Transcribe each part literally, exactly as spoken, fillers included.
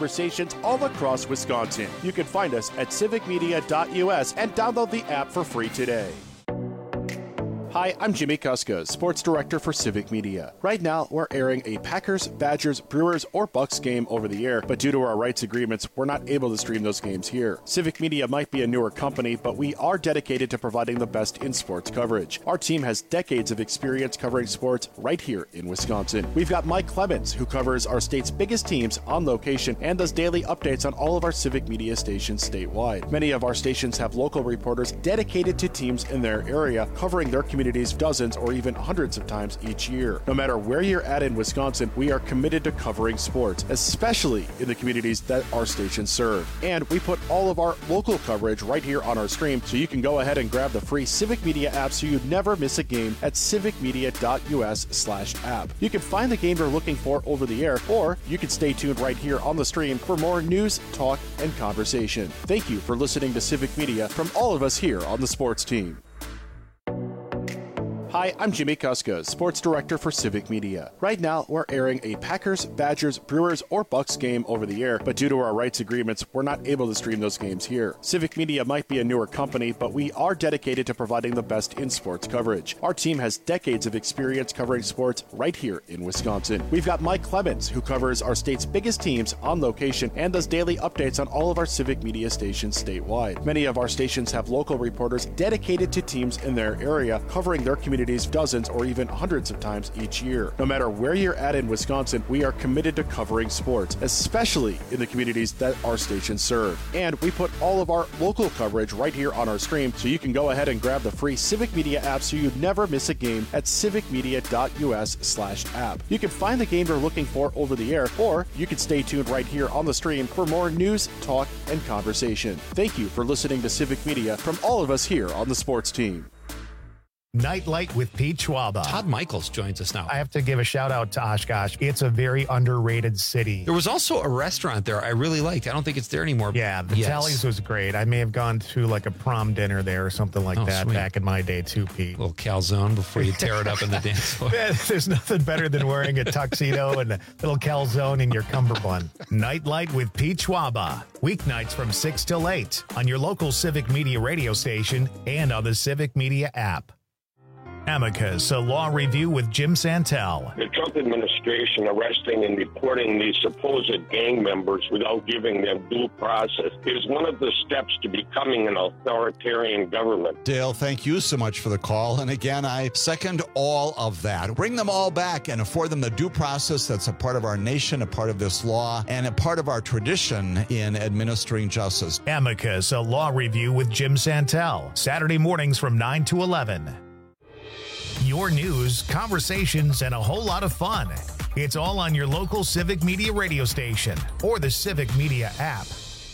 conversations all across Wisconsin. You can find us at civic media dot U S and download the app for free today. Hi, I'm Jimmy Kuska, Sports Director for Civic Media. Right now, we're airing a Packers, Badgers, Brewers, or Bucks game over the air, but due to our rights agreements, we're not able to stream those games here. Civic Media might be a newer company, but we are dedicated to providing the best in sports coverage. Our team has decades of experience covering sports right here in Wisconsin. We've got Mike Clemens, who covers our state's biggest teams on location and does daily updates on all of our Civic Media stations statewide. Many of our stations have local reporters dedicated to teams in their area, covering their community dozens or even hundreds of times each year. No matter where you're at in Wisconsin, we are committed to covering sports, especially in the communities that our stations serve. And we put all of our local coverage right here on our stream, so you can go ahead and grab the free Civic Media app so you never miss a game at civic media dot U S slash app. You can find the game you're looking for over the air, or you can stay tuned right here on the stream for more news, talk, and conversation. Thank you for listening to Civic Media from all of us here on the sports team. Hi, I'm Jimmy Kuska, Sports Director for Civic Media. Right now, we're airing a Packers, Badgers, Brewers, or Bucks game over the air, but due to our rights agreements, we're not able to stream those games here. Civic Media might be a newer company, but we are dedicated to providing the best in sports coverage. Our team has decades of experience covering sports right here in Wisconsin. We've got Mike Clemens, who covers our state's biggest teams on location and does daily updates on all of our Civic Media stations statewide. Many of our stations have local reporters dedicated to teams in their area, covering their community dozens or even hundreds of times each year. No matter where you're at in Wisconsin, we are committed to covering sports, especially in the communities that our stations serve. And we put all of our local coverage right here on our stream, so you can go ahead and grab the free Civic Media app so you never miss a game at civic media dot U S slash app. You can find the game you're looking for over the air, or you can stay tuned right here on the stream for more news, talk, and conversation. Thank you for listening to Civic Media from all of us here on the sports team. Nightlight with Pete Schwaba. Todd Michaels joins us now. I have to give a shout out to Oshkosh. It's a very underrated city. There was also a restaurant there I really liked. I don't think it's there anymore. Yeah, the yes. Tallies was great. I may have gone to like a prom dinner there or something like oh, that sweet. back in my day too, Pete. A little calzone before you tear it up in the dance floor. There's nothing better than wearing a tuxedo and a little calzone in your cummerbund. Nightlight with Pete Schwaba. Weeknights from six till eight on your local Civic Media radio station and on the Civic Media app. Amicus, a law review with Jim Santel. The Trump administration arresting and deporting these supposed gang members without giving them due process is one of the steps to becoming an authoritarian government. Dale, thank you so much for the call. And again, I second all of that. Bring them all back and afford them the due process that's a part of our nation, a part of this law, and a part of our tradition in administering justice. Amicus, a law review with Jim Santel. Saturday mornings from nine to eleven. Your news, conversations, and a whole lot of fun. It's all on your local Civic Media radio station or the Civic Media app.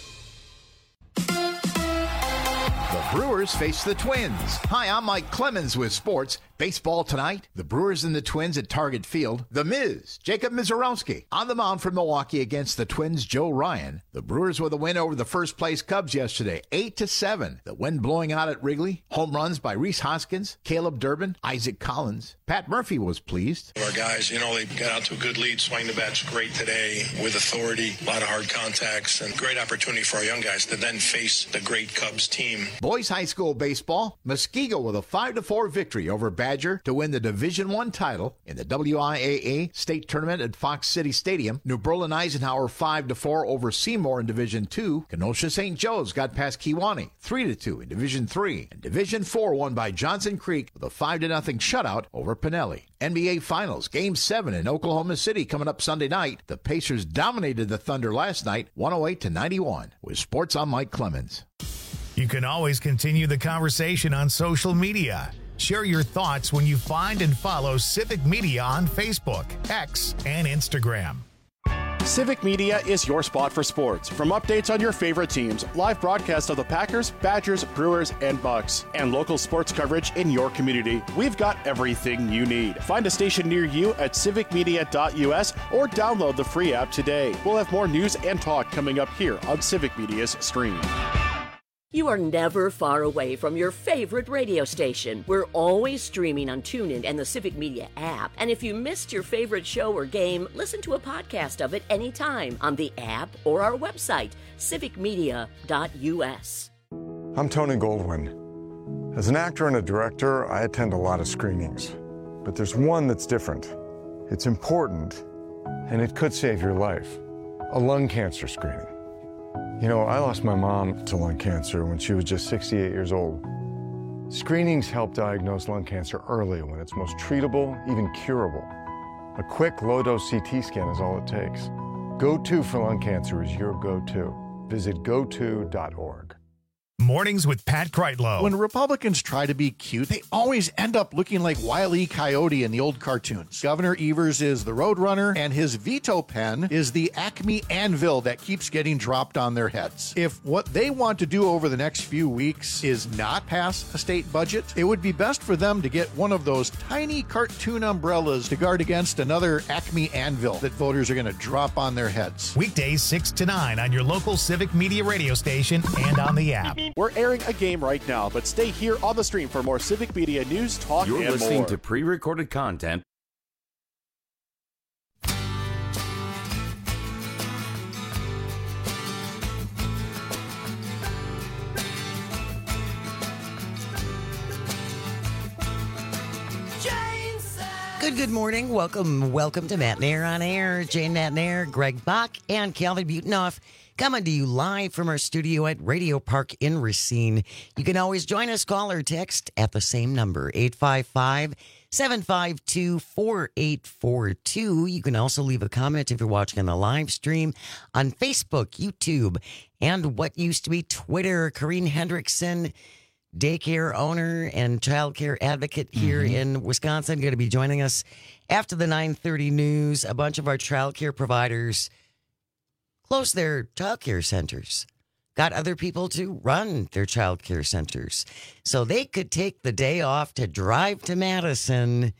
The Brewers face the Twins. Hi, I'm Mike Clemens with sports. Baseball tonight, the Brewers and the Twins at Target Field. The Miz, Jacob Mizorowski, on the mound for Milwaukee against the Twins' Joe Ryan. The Brewers with a win over the first-place Cubs yesterday, eight to seven. The wind blowing out at Wrigley. Home runs by Rhys Hoskins, Caleb Durbin, Isaac Collins. Pat Murphy was pleased. Our guys, you know, they got out to a good lead. Swing the bat's great today with authority, a lot of hard contacts, and great opportunity for our young guys to then face the great Cubs team. Boys high school baseball, Muskego with a five to four victory over Badger to win the Division One title in the W I A A state tournament at Fox City Stadium. New Berlin Eisenhower five to four over Seymour in Division Two. Kenosha Saint Joe's got past Kewanee three to two in Division Three. And Division Four won by Johnson Creek with a five to nothing shutout over Pinelli. N B A Finals, Game seven in Oklahoma City coming up Sunday night. The Pacers dominated the Thunder last night, one oh eight to ninety-one. With sports, I'm Mike Clemens. You can always continue the conversation on social media. Share your thoughts when you find and follow Civic Media on Facebook, X, and Instagram. Civic Media is your spot for sports. From updates on your favorite teams, live broadcasts of the Packers, Badgers, Brewers, and Bucks, and local sports coverage in your community, we've got everything you need. Find a station near you at civic media dot U S or download the free app today. We'll have more news and talk coming up here on Civic Media's stream. You are never far away from your favorite radio station. We're always streaming on TuneIn and the Civic Media app. And if you missed your favorite show or game, listen to a podcast of it anytime on the app or our website, civic media dot u s. I'm Tony Goldwyn. As an actor and a director, I attend a lot of screenings. But there's one that's different. It's important, and it could save your life. A lung cancer screening. You know, I lost my mom to lung cancer when she was just sixty-eight years old. Screenings help diagnose lung cancer early when it's most treatable, even curable. A quick, low-dose C T scan is all it takes. Go To for lung cancer is your go-to. Visit go to dot org. Mornings with Pat Kreitlow. When Republicans try to be cute, they always end up looking like Wile E. Coyote in the old cartoons. Governor Evers is the Roadrunner, and his veto pen is the Acme anvil that keeps getting dropped on their heads. If what they want to do over the next few weeks is not pass a state budget, it would be best for them to get one of those tiny cartoon umbrellas to guard against another Acme anvil that voters are going to drop on their heads. Weekdays six to nine on your local Civic Media radio station and on the app. We're airing a game right now, but stay here on the stream for more Civic Media news, talk, You're and listening more. to pre-recorded content. Good, good morning. Welcome, welcome to Matt Nair on Air. Jane Matt Nair, Greg Bach, and Calvin Butenoff coming to you live from our studio at Radio Park in Racine. You can always join us, call or text at the same number, eight five five, seven five two, four eight four two. You can also leave a comment if you're watching on the live stream on Facebook, YouTube, and what used to be Twitter. Corrine Hendrickson, daycare owner and child care advocate here mm-hmm. in Wisconsin, going to be joining us after the nine thirty news. A bunch of our child care providers closed their child care centers, got other people to run their child care centers so they could take the day off to drive to Madison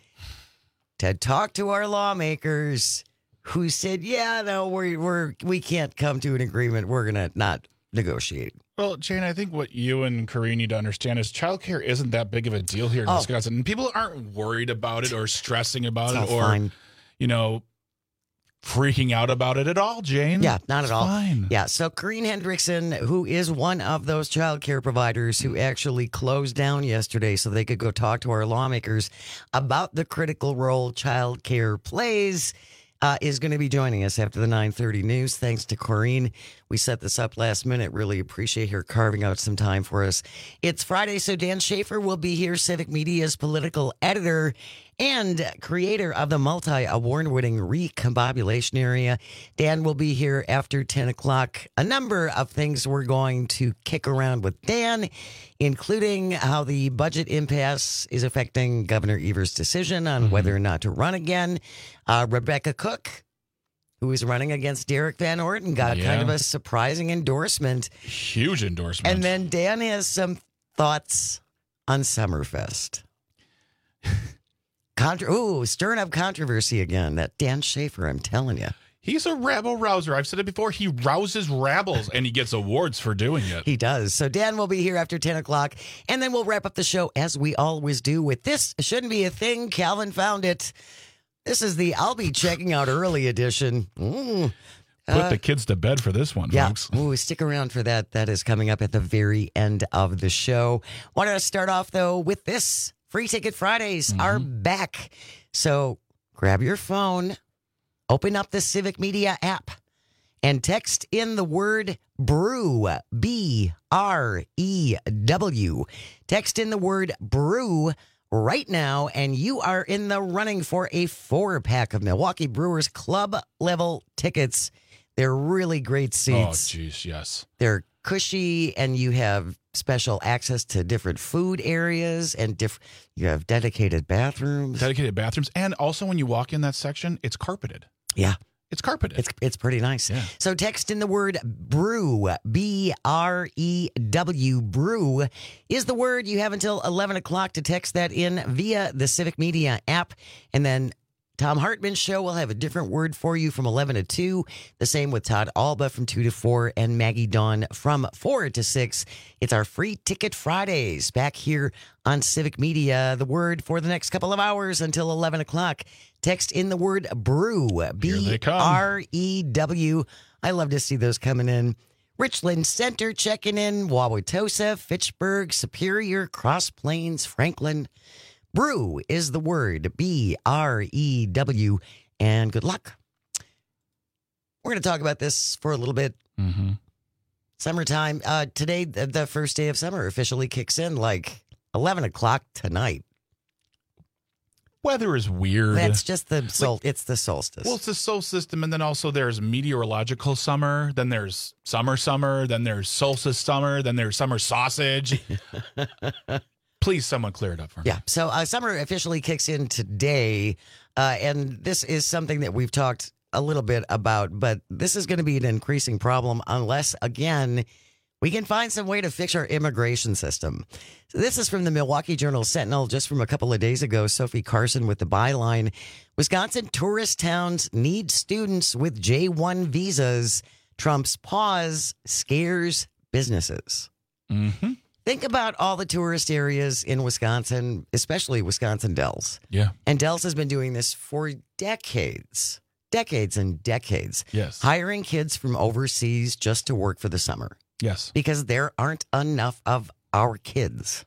to talk to our lawmakers who said, yeah, no, we're, we're, we can't come to an agreement. We're going to not negotiate. Well, Jane, I think what you and Corrine need to understand is childcare isn't that big of a deal here in Oh. Wisconsin. And people aren't worried about it or stressing about It's it all or, fine. you know, freaking out about it at all, Jane. Yeah, not It's at all. Fine. Yeah, so Corrine Hendrickson, who is one of those child care providers who actually closed down yesterday so they could go talk to our lawmakers about the critical role child care plays, uh, is going to be joining us after the nine thirty news. Thanks to Corrine. We set this up last minute. Really appreciate her carving out some time for us. It's Friday, so Dan Schaefer will be here, Civic Media's political editor and creator of the multi-award-winning Recombobulation Area. Dan will be here after ten o'clock. A number of things we're going to kick around with Dan, including how the budget impasse is affecting Governor Evers' decision on mm-hmm. whether or not to run again. Uh, Rebecca Cook, who is running against Derek Van Orton, got Yeah. kind of a surprising endorsement. Huge endorsement. And then Dan has some thoughts on Summerfest. Contra- Ooh, stirring up controversy again. That Dan Schaefer, I'm telling you. He's a rabble rouser. I've said it before. He rouses rabbles, and he gets awards for doing it. He does. So Dan will be here after ten o'clock, and then we'll wrap up the show, as we always do, with This Shouldn't Be a Thing. Calvin found it. This is the I'll Be Checking Out Early edition. Mm. Put Uh, the kids to bed for this one, yeah. folks. Ooh, stick around for that. That is coming up at the very end of the show. Want to start off, though, with this. Free Ticket Fridays mm-hmm. are back. So grab your phone, open up the Civic Media app, and text in the word BREW, B R E W. Text in the word BREW right now, and you are in the running for a four-pack of Milwaukee Brewers club-level tickets. They're really great seats. Oh, geez, yes. They're cushy, and you have special access to different food areas, and diff- you have dedicated bathrooms. Dedicated bathrooms. And also, when you walk in that section, it's carpeted. Yeah. It's carpeted. It's it's pretty nice. Yeah. So text in the word BREW, B R E W, BREW is the word. You have until eleven o'clock to text that in via the Civic Media app, and then Tom Hartman's show will have a different word for you from eleven to two. The same with Todd Alba from two to four and Maggie Dawn from four to six. It's our Free Ticket Fridays back here on Civic Media. The word for the next couple of hours until eleven o'clock. Text in the word brew. B R E W. I love to see those coming in. Richland Center checking in. Wauwatosa, Fitchburg, Superior, Cross Plains, Franklin. Brew is the word, B R E W, and good luck. We're going to talk about this for a little bit. Mm-hmm. Summertime. Uh, today, the, the first day of summer officially kicks in like eleven o'clock tonight. Weather is weird. That's just the sol- it's the solstice. Well, it's the solar system, and then also there's meteorological summer, then there's summer summer, then there's solstice summer, then there's summer sausage. Please, someone clear it up for me. Yeah. So uh, summer officially kicks in today, uh, and this is something that we've talked a little bit about, but this is going to be an increasing problem unless, again, we can find some way to fix our immigration system. So this is from the Milwaukee Journal-Sentinel just from a couple of days ago. Sophie Carson with the byline, Wisconsin tourist towns need students with J one visas. Trump's pause scares businesses. Mm-hmm. Think about all the tourist areas in Wisconsin, especially Wisconsin Dells. Yeah. And Dells has been doing this for decades, decades and decades. Yes. Hiring kids from overseas just to work for the summer. Yes. Because there aren't enough of our kids.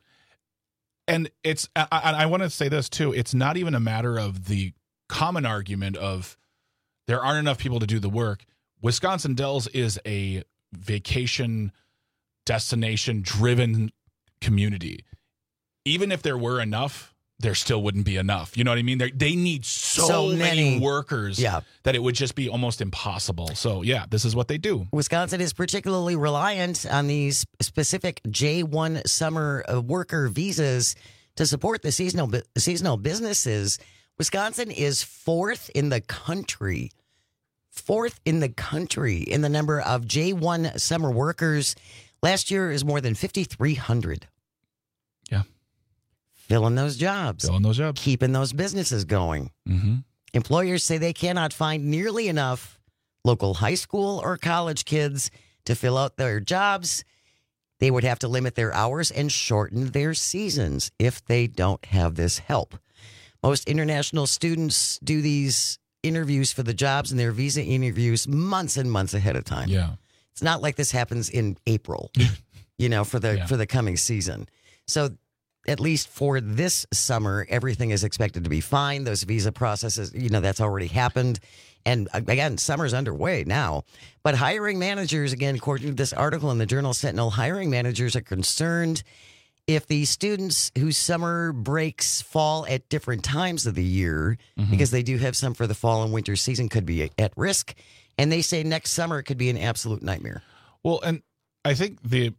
And it's, I, I want to say this too. It's not even a matter of the common argument of there aren't enough people to do the work. Wisconsin Dells is a vacation destination driven community. Even if there were enough, there still wouldn't be enough. You know what I mean? They're, they need so, So many, many. workers Yeah. that it would just be almost impossible. So yeah, this is what they do. Wisconsin is particularly reliant on these specific J one summer uh, worker visas to support the seasonal bu- seasonal businesses. Wisconsin is fourth in the country, fourth in the country in the number of J one summer workers. Last year is more than fifty-three hundred. Yeah. Filling those jobs. Filling those jobs. Keeping those businesses going. Mm-hmm. Employers say they cannot find nearly enough local high school or college kids to fill out their jobs. They would have to limit their hours and shorten their seasons if they don't have this help. Most international students do these interviews for the jobs and their visa interviews months and months ahead of time. Yeah. It's not like this happens in April, you know, for the Yeah. for the coming season. So at least for this summer, everything is expected to be fine. Those visa processes, you know, that's already happened. And again, summer's underway now. But hiring managers, again, according to this article in the Journal Sentinel, hiring managers are concerned if the students whose summer breaks fall at different times of the year, Mm-hmm. because they do have some for the fall and winter season, could be at risk. And they say next summer it could be an absolute nightmare. Well, and I think the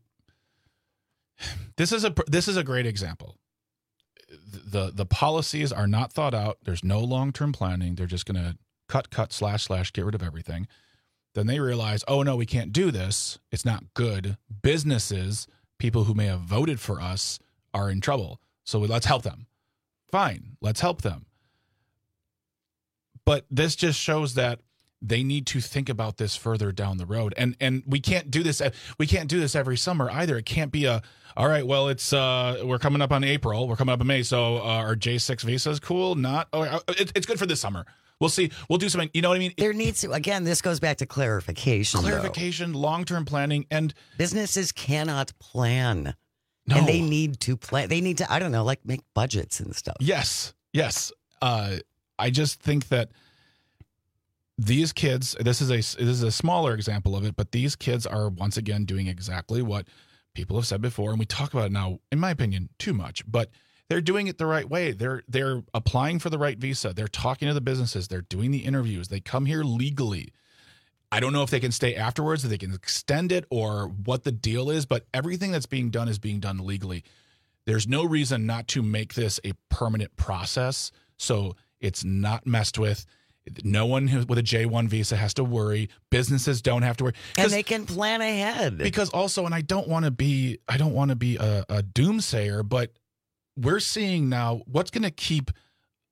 this is a this is a great example. The the policies are not thought out. There's no long-term planning. They're just going to cut, cut, slash, slash, get rid of everything. Then they realize, oh, no, we can't do this. It's not good. Businesses, people who may have voted for us, are in trouble. So let's help them. Fine, let's help them. But this just shows that they need to think about this further down the road. And and we can't do this we can't do this every summer either. It can't be a all right, well, it's uh we're coming up on April, we're coming up in May, so uh, our J six visa is cool, not oh, it, it's good for this summer. We'll see. We'll do something. You know what I mean? There needs to, again, this goes back to clarification. Clarification, long-term planning, and businesses cannot plan. No. And they need to plan. They need to, I don't know, like make budgets and stuff. Yes. Yes. Uh, I just think that these kids, this is a this is a smaller example of it, but these kids are once again doing exactly what people have said before, and we talk about it now, in my opinion, too much, but they're doing it the right way. They're they're applying for the right visa. They're talking to the businesses. They're doing the interviews. They come here legally. I don't know if they can stay afterwards, if they can extend it, or what the deal is, but everything that's being done is being done legally. There's no reason not to make this a permanent process so it's not messed with. No one who, with a J one visa has to worry. Businesses don't have to worry. And they can plan ahead. Because also, and I don't want to be, I don't want to be a, a doomsayer, but we're seeing now what's going to keep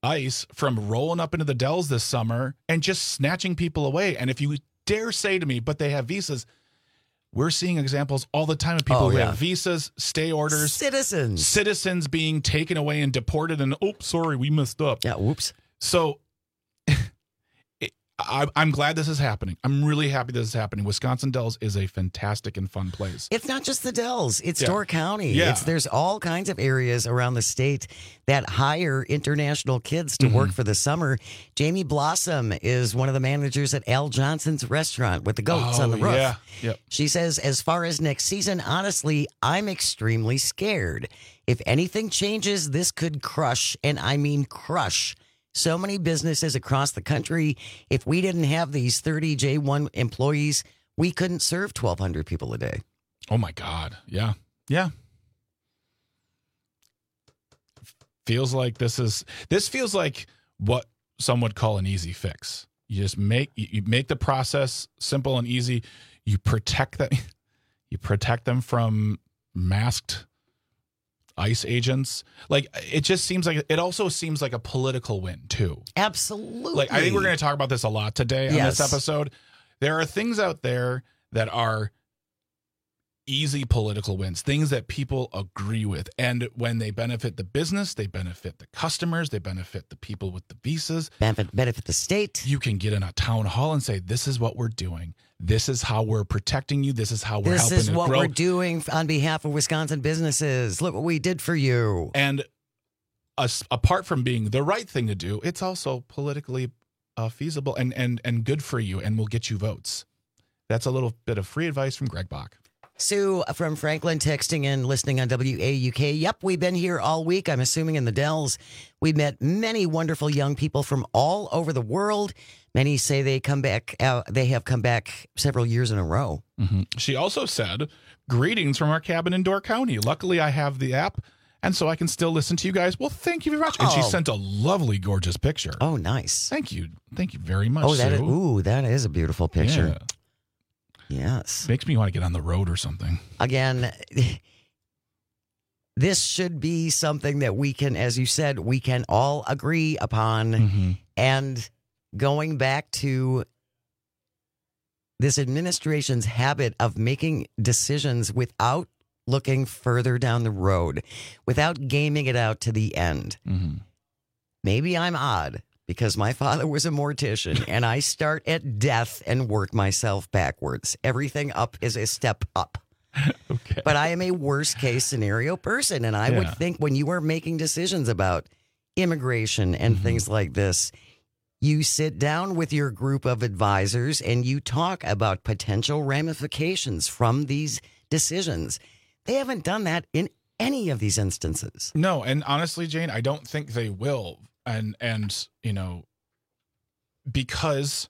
ICE from rolling up into the Dells this summer and just snatching people away. And if you dare say to me, but they have visas, we're seeing examples all the time of people Oh, who yeah. have visas, stay orders, Citizens. citizens being taken away and deported, and oh, sorry, we messed up. Yeah, whoops. So it, I, I'm glad this is happening. I'm really happy this is happening. Wisconsin Dells is a fantastic and fun place. It's not just the Dells. It's Yeah. Door County. Yeah. It's, there's all kinds of areas around the state that hire international kids to Mm-hmm. work for the summer. Jamie Blossom is one of the managers at Al Johnson's restaurant with the goats Oh, on the roof. yeah. Yep. She says, as far as next season, honestly, I'm extremely scared. If anything changes, this could crush, and I mean crush, so many businesses across the country. If we didn't have these thirty J one employees, we couldn't serve twelve hundred people a day. Oh my God. Yeah. Yeah. Feels like this is this feels like what some would call an easy fix. You just make you you make the process simple and easy. You protect them you protect them from masked ICE agents. Like it just seems like it also seems like a political win too. Absolutely. Like I think we're going to talk about this a lot today on Yes. this episode. There are things out there that are easy political wins, things that people agree with. And when they benefit the business, they benefit the customers, they benefit the people with the visas. Benefit, benefit the state. You can get in a town hall and say, this is what we're doing. This is how we're protecting you. This is how we're This helping is to what grow. we're doing on behalf of Wisconsin businesses. Look what we did for you. And as, apart from being the right thing to do, it's also politically uh, feasible and, and, and good for you and will get you votes. That's a little bit of free advice from Greg Bach. Sue from Franklin texting and listening on W A U K. Yep, we've been here all week. I'm assuming in the Dells. We met many wonderful young people from all over the world. Many say they come back. Uh, they have come back several years in a row. Mm-hmm. She also said, greetings from our cabin in Door County. Luckily, I have the app, and so I can still listen to you guys. Well, thank you very much. And she Oh. sent a lovely, gorgeous picture. Oh, nice. Thank you. Thank you very much, Oh, that Sue. is, ooh, that is a beautiful picture. Yeah. Yes. Makes me want to get on the road or something. Again, this should be something that we can, as you said, we can all agree upon. Mm-hmm. And going back to this administration's habit of making decisions without looking further down the road, without gaming it out to the end. Mm-hmm. Maybe I'm odd because my father was a mortician and I start at death and work myself backwards. Everything up is a step up. Okay. But I am a worst case scenario person. And I would Yeah. think when you are making decisions about immigration and Mm-hmm. things like this, you sit down with your group of advisors and you talk about potential ramifications from these decisions. They haven't done that in any of these instances. No, and honestly, Jane, I don't think they will. And, and you know, because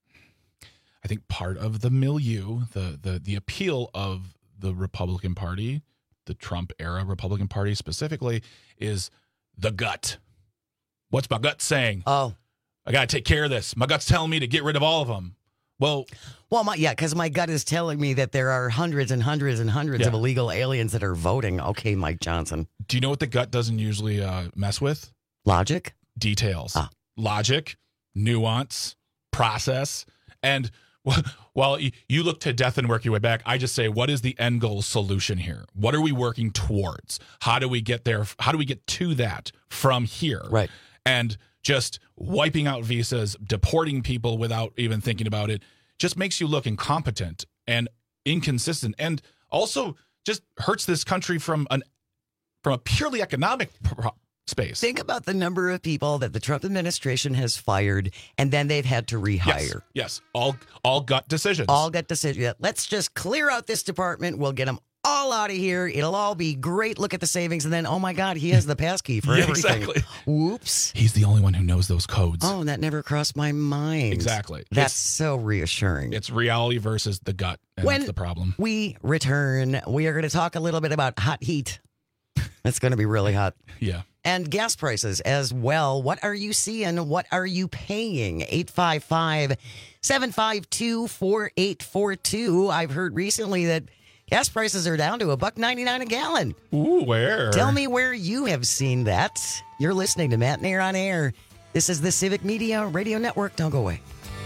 I think part of the milieu, the, the, the appeal of the Republican Party, the Trump era Republican Party specifically, is the gut. What's my gut saying? Oh, I got to take care of this. My gut's telling me to get rid of all of them. Well, well, my, yeah, because my gut is telling me that there are hundreds and hundreds and hundreds Yeah. of illegal aliens that are voting. Okay, Mike Johnson. do you know what the gut doesn't usually uh, mess with? Logic? Details, Ah. logic, nuance, process. And wh- while y- you look to death and work your way back, I just say, what is the end goal solution here? What are we working towards? How do we get there? How do we get to that from here? Right. And just wiping out visas, deporting people without even thinking about it, just makes you look incompetent and inconsistent, and also just hurts this country from an from a purely economic pro- space. Think about the number of people that the Trump administration has fired and then they've had to rehire. Yes, yes, all all gut decisions. All gut decisions. Yeah, let's just clear out this department. We'll get them all out of here. It'll all be great. Look at the savings. And then, oh my God, he has the passkey for Yeah, everything. exactly. Whoops. He's the only one who knows those codes. Oh, that never crossed my mind. Exactly. That's It's- so reassuring. It's reality versus the gut, and When that's the problem. we return, we are going to talk a little bit about hot heat. It's going to be really hot. Yeah. And gas prices as well. What are you seeing? What are you paying? eight five five, seven five two, four eight four two. I've heard recently that gas prices are down to a buck ninety-nine a gallon. Ooh, where? Tell me where you have seen that. You're listening to Matt and Air on Air. This is the Civic Media Radio Network. Don't go away.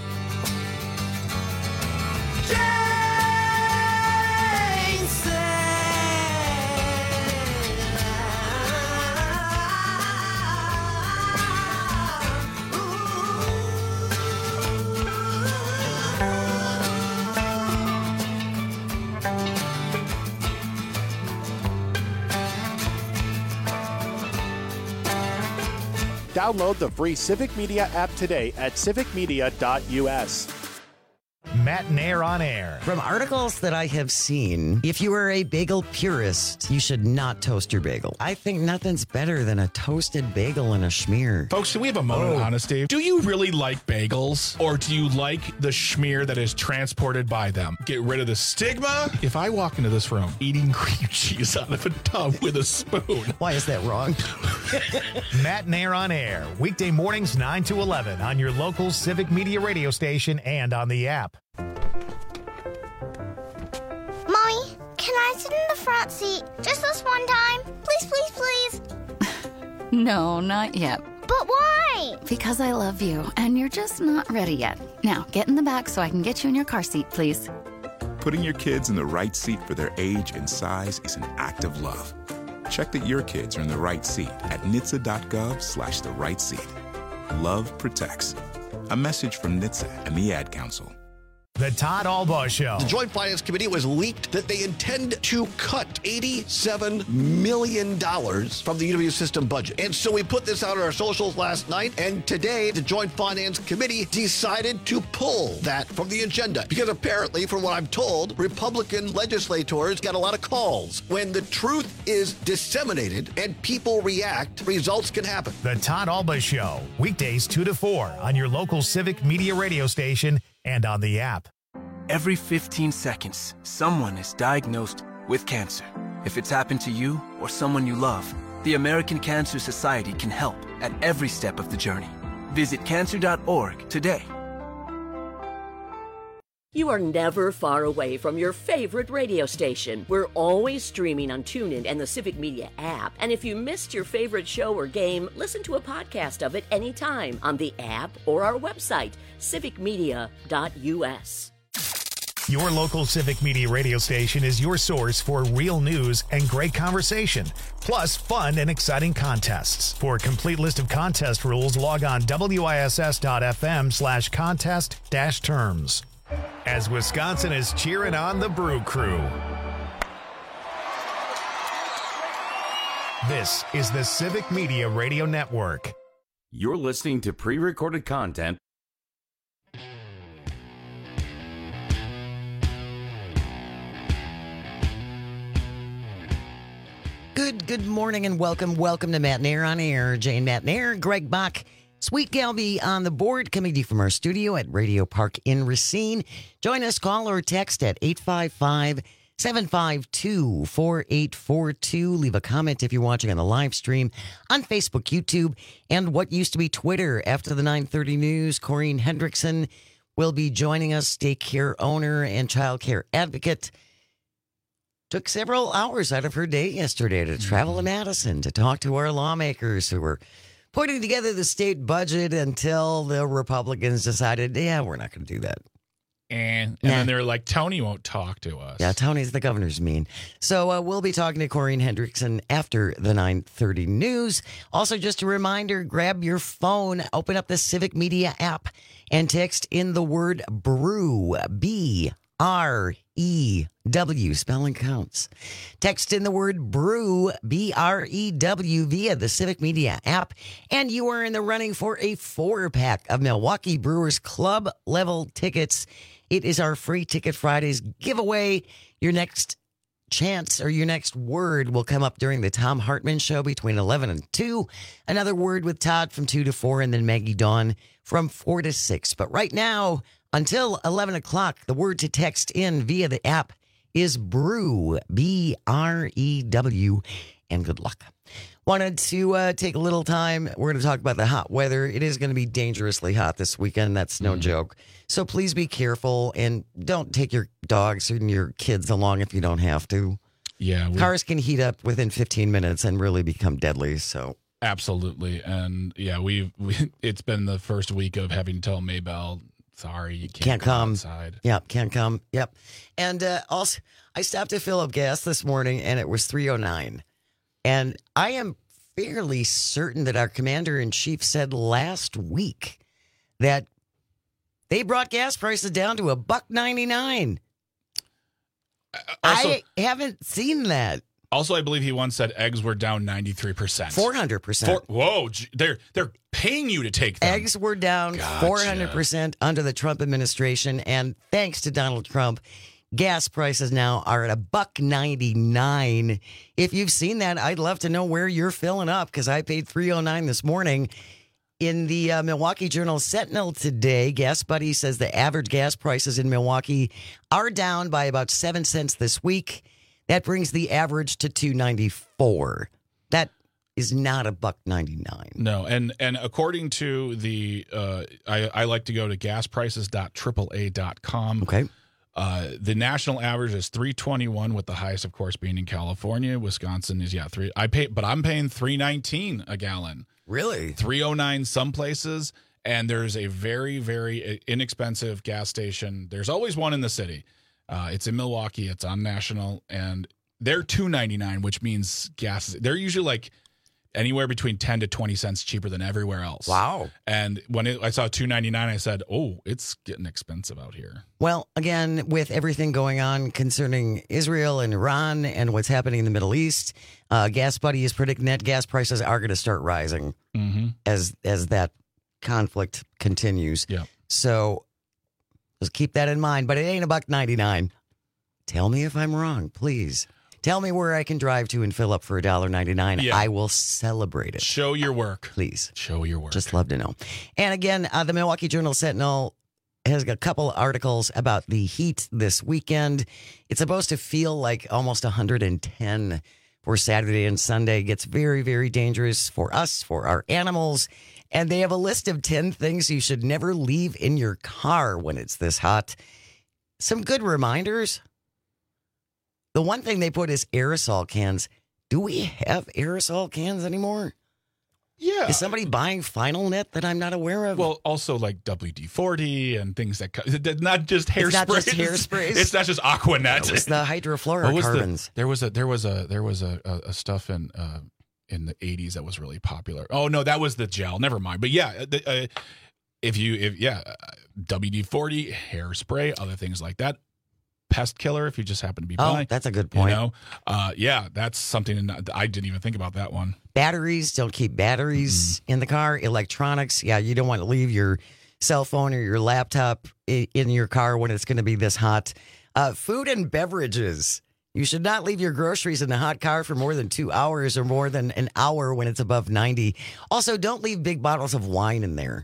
Download the free Civic Media app today at civic media dot u s. Matt Nair on air. From articles that I have seen, if you are a bagel purist, you should not toast your bagel. I think nothing's better than a toasted bagel and a schmear. Folks, can we have a moment of honesty? Do you really like bagels, or do you like the schmear that is transported by them? Get rid of the stigma. If I walk into this room eating cream cheese out of a tub with a spoon. Why is that wrong? Matt Nair on air. Weekday mornings nine to eleven on your local Civic Media radio station and on the app. Mommy, can I sit in the front seat just this one time? Please, please, please. No, not yet. But why? Because I love you, and you're just not ready yet. Now, get in the back so I can get you in your car seat, please. Putting your kids in the right seat for their age and size is an act of love. Check that your kids are in the right seat at N H T S A dot gov slash the right seat. Love protects. A message from N H T S A and the Ad Council. The Todd Albaugh Show. The Joint Finance Committee was leaked that they intend to cut eighty-seven million dollars from the U W system budget. And so we put this out on our socials last night, and today the Joint Finance Committee decided to pull that from the agenda. Because apparently, from what I'm told, Republican legislators got a lot of calls. When the truth is disseminated and people react, results can happen. The Todd Albaugh Show. Weekdays two to four on your local Civic Media radio station and on the app. Every fifteen seconds, someone is diagnosed with cancer. If it's happened to you or someone you love, the American Cancer Society can help at every step of the journey. Visit cancer dot org today. You are never far away from your favorite radio station. We're always streaming on TuneIn and the Civic Media app. And if you missed your favorite show or game, listen to a podcast of it anytime on the app or our website, civic media dot u s. Your local Civic Media radio station is your source for real news and great conversation, plus fun and exciting contests. For a complete list of contest rules, log on W I S S dot F M slash contest dash terms. As Wisconsin is cheering on the Brew Crew. This is the Civic Media Radio Network. You're listening to pre-recorded content. Good, good morning and welcome, welcome to Matt Nair on Air. Jane Matt Nair, Greg Bach, Sweet Galby on the board, coming to you from our studio at Radio Park in Racine. Join us, call or text at eight five five, seven five two, four eight four two. Leave a comment if you're watching on the live stream on Facebook, YouTube, and what used to be Twitter. After the nine thirty news, Corrine Hendrickson will be joining us, daycare owner and child care advocate. Took several hours out of her day yesterday to travel to Madison to talk to our lawmakers who were putting together the state budget until the Republicans decided, yeah, we're not going to do that. And, and nah. then they're like, Tony won't talk to us. Yeah, Tony's the governor's mean. So uh, we'll be talking to Corrine Hendrickson after the nine thirty news. Also, just a reminder, grab your phone, open up the Civic Media app, and text in the word brew, B R E W, spelling counts. Text in the word brew, B R E W, via the Civic Media app, and you are in the running for a four-pack of Milwaukee Brewers Club level tickets. It is our Free Ticket Fridays giveaway. Your next chance or your next word will come up during the Tom Hartman Show between eleven and two. Another word with Todd from two to four, and then Maggie Dawn from four to six. But right now, until eleven o'clock, the word to text in via the app is brew, B R E W, and good luck. Wanted to uh, take a little time. We're going to talk about the hot weather. It is going to be dangerously hot this weekend. That's no mm. joke. So please be careful and don't take your dogs and your kids along if you don't have to. Yeah, we... Cars can heat up within fifteen minutes and really become deadly. So Absolutely. And yeah, we've, we, it's been the first week of having to tell Maybell, sorry, you can't, Can't come. outside. Yep, can't come. Yep. And uh, also, I stopped to fill up gas this morning, and it was three oh nine. And I am fairly certain that our commander-in-chief said last week that they brought gas prices down to a buck ninety-nine. Also, I haven't seen that. Also, I believe he once said eggs were down ninety-three percent. four hundred percent. Four, whoa, gee, they're they're paying you to take them. Eggs were down Gotcha. four hundred percent under the Trump administration, and thanks to Donald Trump, gas prices now are at a buck ninety-nine. If you've seen that, I'd love to know where you're filling up, because I paid three oh nine this morning. In the uh, Milwaukee Journal Sentinel today, Gas Buddy says the average gas prices in Milwaukee are down by about seven cents this week. That brings the average to two ninety-four. That is not a buck ninety-nine. No, and and according to the, uh, I, I like to go to gas prices dot triple A dot com. Okay. Uh, the national average is three twenty-one, with the highest, of course, being in California. Wisconsin is yeah three. I pay, but I'm paying three nineteen a gallon. Really? three oh nine some places, and there's a very very inexpensive gas station. There's always one in the city. Uh, it's in Milwaukee. It's on National, and they're two ninety-nine, which means gas. They're usually like anywhere between ten to twenty cents cheaper than everywhere else. Wow. And when it, I saw two ninety-nine, I said, "Oh, it's getting expensive out here." Well, again, with everything going on concerning Israel and Iran and what's happening in the Middle East, uh, Gas Buddy is predicting that gas prices are going to start rising mm-hmm. as as that conflict continues. Yeah. So just keep that in mind. But it ain't a buck ninety-nine. Tell me if I'm wrong, please. Tell me where I can drive to and fill up for a dollar ninety-nine. Yeah. I will celebrate it. Show your work, please. Show your work. Just love to know. And again, uh, the Milwaukee Journal Sentinel has got a couple articles about the heat this weekend. It's supposed to feel like almost one hundred ten for Saturday and Sunday. It gets very, very dangerous for us, for our animals. And they have a list of ten things you should never leave in your car when it's this hot. Some good reminders. The one thing they put is aerosol cans. Do we have aerosol cans anymore? Yeah. Is somebody buying Final Net that I'm not aware of? Well, also like W D forty and things that co- not just hairspray. It's not just hairsprays. It's not just Aquanet. It's the hydrofluorocarbons. The, there was a there was a there was a, a, a stuff in uh, in the eighties that was really popular. Oh no, that was the gel. Never mind. But yeah, the, uh, if you if yeah, uh, W D forty, hairspray, other things like that. Pest killer, if you just happen to be oh, by. That's a good point. You know, uh, yeah, that's something I didn't even think about that one. Batteries, don't keep batteries mm. in the car. Electronics, yeah, you don't want to leave your cell phone or your laptop in your car when it's going to be this hot. Uh, food and beverages. You should not leave your groceries in a hot car for more than two hours or more than an hour when it's above ninety. Also, don't leave big bottles of wine in there.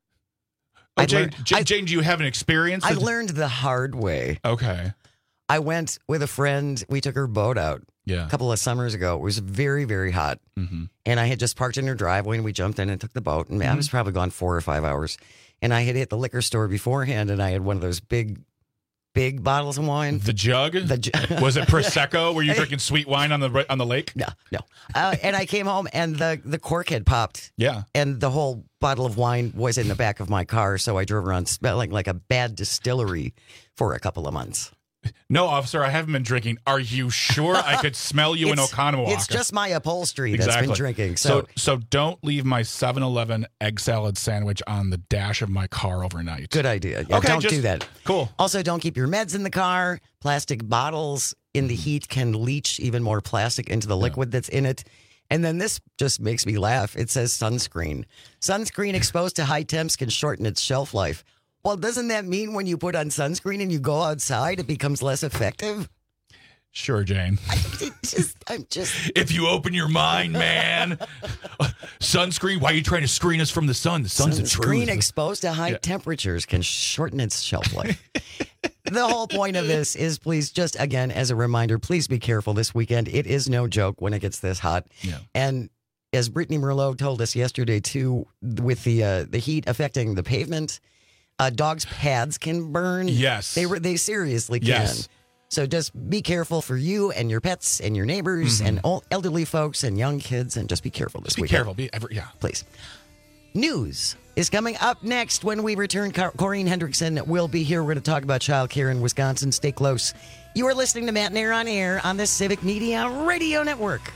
Oh, Jane, learned, Jane, I, Jane, do you have an experience? I learned the hard way. Okay. I went with a friend. We took her boat out yeah. a couple of summers ago. It was very, very hot. Mm-hmm. And I had just parked in her driveway, and we jumped in and took the boat. And mm-hmm. I was probably gone four or five hours. And I had hit the liquor store beforehand, and I had one of those big, big bottles of wine. The jug? The ju- Was it Prosecco? Were you drinking sweet wine on the on the lake? No, no. Uh, and I came home, and the, the cork had popped. Yeah. And the whole bottle of wine was in the back of my car, so I drove around smelling like a bad distillery for a couple of months. No, officer, I haven't been drinking. Are you sure? I could smell you in Oconomowoc. It's just my upholstery exactly. that's been drinking. So. so, so don't leave my seven eleven egg salad sandwich on the dash of my car overnight. Good idea. Yeah, okay, don't just, do that. Cool. Also, don't keep your meds in the car. Plastic bottles in the heat can leach even more plastic into the liquid yeah. that's in it. And then this just makes me laugh. It says sunscreen. Sunscreen exposed to high temps can shorten its shelf life. Well, doesn't that mean when you put on sunscreen and you go outside, it becomes less effective? Sure, Jane. I, just, I'm just. If you open your mind, man. Sunscreen? Why are you trying to screen us from the sun? The sun's the truth. Sunscreen exposed to high yeah. temperatures can shorten its shelf life. The whole point of this is, please, just again, as a reminder, please be careful this weekend. It is no joke when it gets this hot. Yeah. And as Brittany Merlot told us yesterday, too, with the uh, the heat affecting the pavement, uh, dogs' pads can burn. Yes. They, they seriously can. Yes. So just be careful for you and your pets and your neighbors Mm-hmm. and all elderly folks and young kids, and just be careful this Just be weekend. careful. Be ever, yeah. Please. News is coming up next when we return. Cor- Corrine Hendrickson will be here. We're going to talk about child care in Wisconsin. Stay close. You are listening to Matt Nair on Air on the Civic Media Radio Network.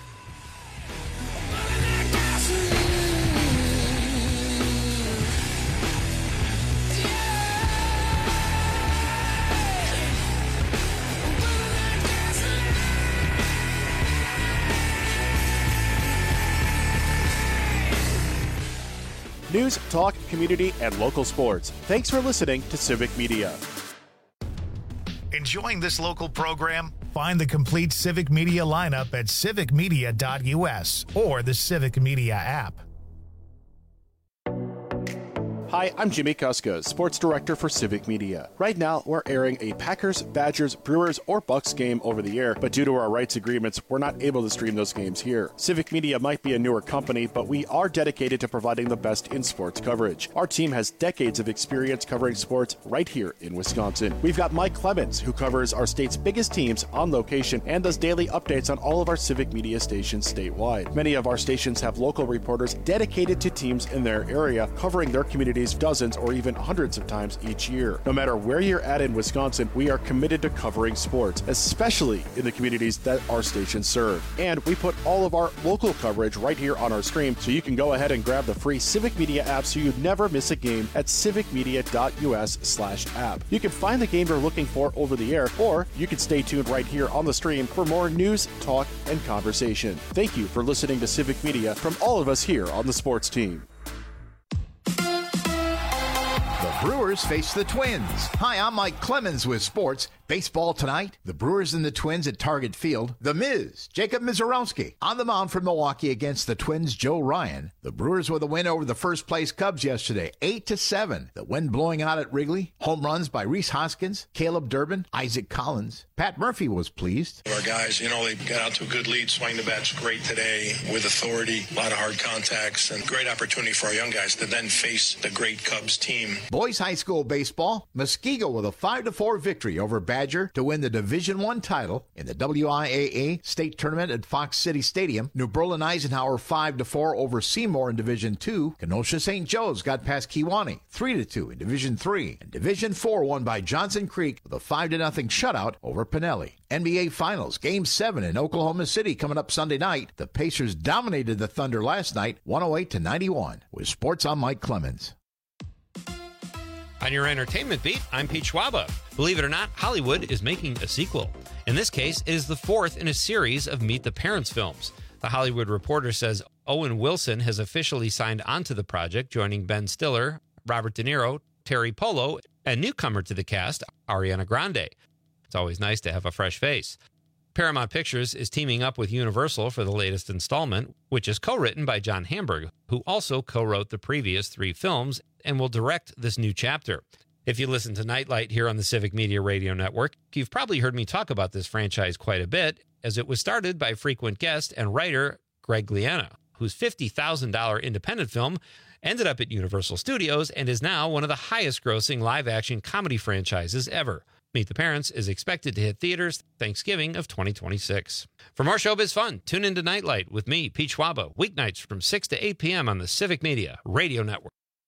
News, talk, community, and local sports. Thanks for listening to Civic Media. Enjoying this local program? Find the complete Civic Media lineup at civic media dot u s or the Civic Media app. Hi, I'm Jimmy Kuska, Sports Director for Civic Media. Right now, we're airing a Packers, Badgers, Brewers, or Bucks game over the air, but due to our rights agreements, we're not able to stream those games here. Civic Media might be a newer company, but we are dedicated to providing the best in sports coverage. Our team has decades of experience covering sports right here in Wisconsin. We've got Mike Clemens, who covers our state's biggest teams on location and does daily updates on all of our Civic Media stations statewide. Many of our stations have local reporters dedicated to teams in their area, covering their communities dozens or even hundreds of times each year. No matter where you're at in Wisconsin, we are committed to covering sports, especially in the communities that our stations serve. And we put all of our local coverage right here on our stream, so you can go ahead and grab the free Civic Media app so you never miss a game at civic media dot u s slash app. You can find the game you're looking for over the air, or you can stay tuned right here on the stream for more news, talk, and conversation. Thank you for listening to Civic Media from all of us here on the sports team. The Brewers face the Twins. Hi, I'm Mike Clemens with sports. Baseball tonight, the Brewers and the Twins at Target Field. The Miz, Jacob Mizorowski, on the mound for Milwaukee against the Twins' Joe Ryan. The Brewers with a win over the first-place Cubs yesterday, eight to seven. The wind blowing out at Wrigley. Home runs by Rhys Hoskins, Caleb Durbin, Isaac Collins. Pat Murphy was pleased. Our guys, you know, they got out to a good lead, swing the bats great today with authority, a lot of hard contacts, and great opportunity for our young guys to then face the great Cubs team. Boys High School baseball, Muskego with a five to four victory over Badger to win the Division One title in the W I A A state tournament at Fox City Stadium. New Berlin Eisenhower five to four over Seymour in Division Two. Kenosha Saint Joe's got past Kewanee three to two in Division Three. And Division Four won by Johnson Creek with a five to nothing shutout over Pinelli. N B A Finals, Game seven in Oklahoma City coming up Sunday night. The Pacers dominated the Thunder last night, one oh eight to ninety-one. With sports, I'm Mike Clemens. On your entertainment beat, I'm Pete Schwaba. Believe it or not, Hollywood is making a sequel. In this case, it is the fourth in a series of Meet the Parents films. The Hollywood Reporter says Owen Wilson has officially signed onto the project, joining Ben Stiller, Robert De Niro, Terry Polo, and newcomer to the cast, Ariana Grande. It's always nice to have a fresh face. Paramount Pictures is teaming up with Universal for the latest installment, which is co-written by John Hamburg, who also co-wrote the previous three films and will direct this new chapter. If you listen to Nightlight here on the Civic Media Radio Network, you've probably heard me talk about this franchise quite a bit, as it was started by frequent guest and writer Greg Gliena, whose fifty thousand dollars independent film ended up at Universal Studios and is now one of the highest-grossing live-action comedy franchises ever. Meet the Parents is expected to hit theaters Thanksgiving of twenty twenty-six. For more showbiz fun, tune into Nightlight with me, Pete Schwaba, weeknights from six to eight p.m. on the Civic Media Radio Network.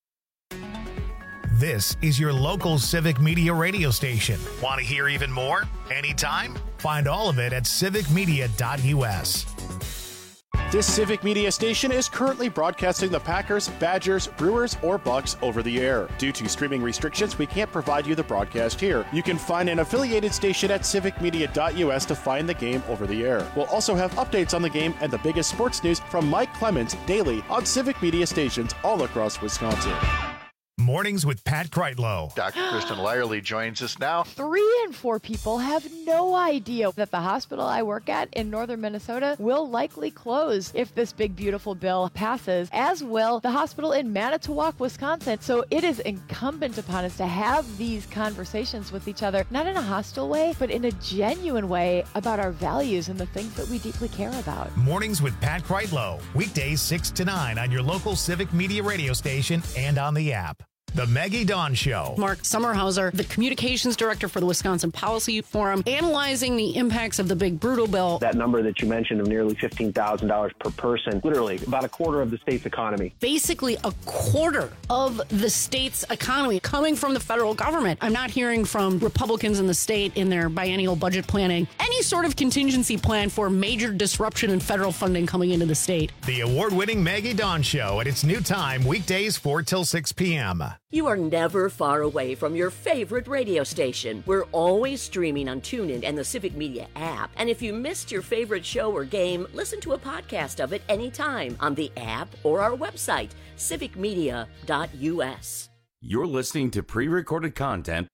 This is your local Civic Media radio station. Want to hear even more? Anytime? Find all of it at civic media dot u s. This Civic Media station is currently broadcasting the Packers, Badgers, Brewers, or Bucks over the air. Due to streaming restrictions, we can't provide you the broadcast here. You can find an affiliated station at civic media dot u s to find the game over the air. We'll also have updates on the game and the biggest sports news from Mike Clemens daily on Civic Media stations all across Wisconsin. Mornings with Pat Kreitlow. Doctor Kristen Lyerly joins us now. Three in four people have no idea that the hospital I work at in northern Minnesota will likely close if this big, beautiful bill passes, as will the hospital in Manitowoc, Wisconsin. So it is incumbent upon us to have these conversations with each other, not in a hostile way, but in a genuine way about our values and the things that we deeply care about. Mornings with Pat Kreitlow. Weekdays six to nine on your local Civic Media radio station and on the app. The Maggie Dawn Show. Mark Sommerhauser, the communications director for the Wisconsin Policy Forum, analyzing the impacts of the big brutal bill. That number that you mentioned of nearly fifteen thousand dollars per person, literally about a quarter of the state's economy. Basically a quarter of the state's economy coming from the federal government. I'm not hearing from Republicans in the state in their biennial budget planning any sort of contingency plan for major disruption in federal funding coming into the state. The award-winning Maggie Dawn Show at its new time, weekdays four till six p.m. You are never far away from your favorite radio station. We're always streaming on TuneIn and the Civic Media app. And if you missed your favorite show or game, listen to a podcast of it anytime on the app or our website, civic media dot u s. You're listening to pre-recorded content.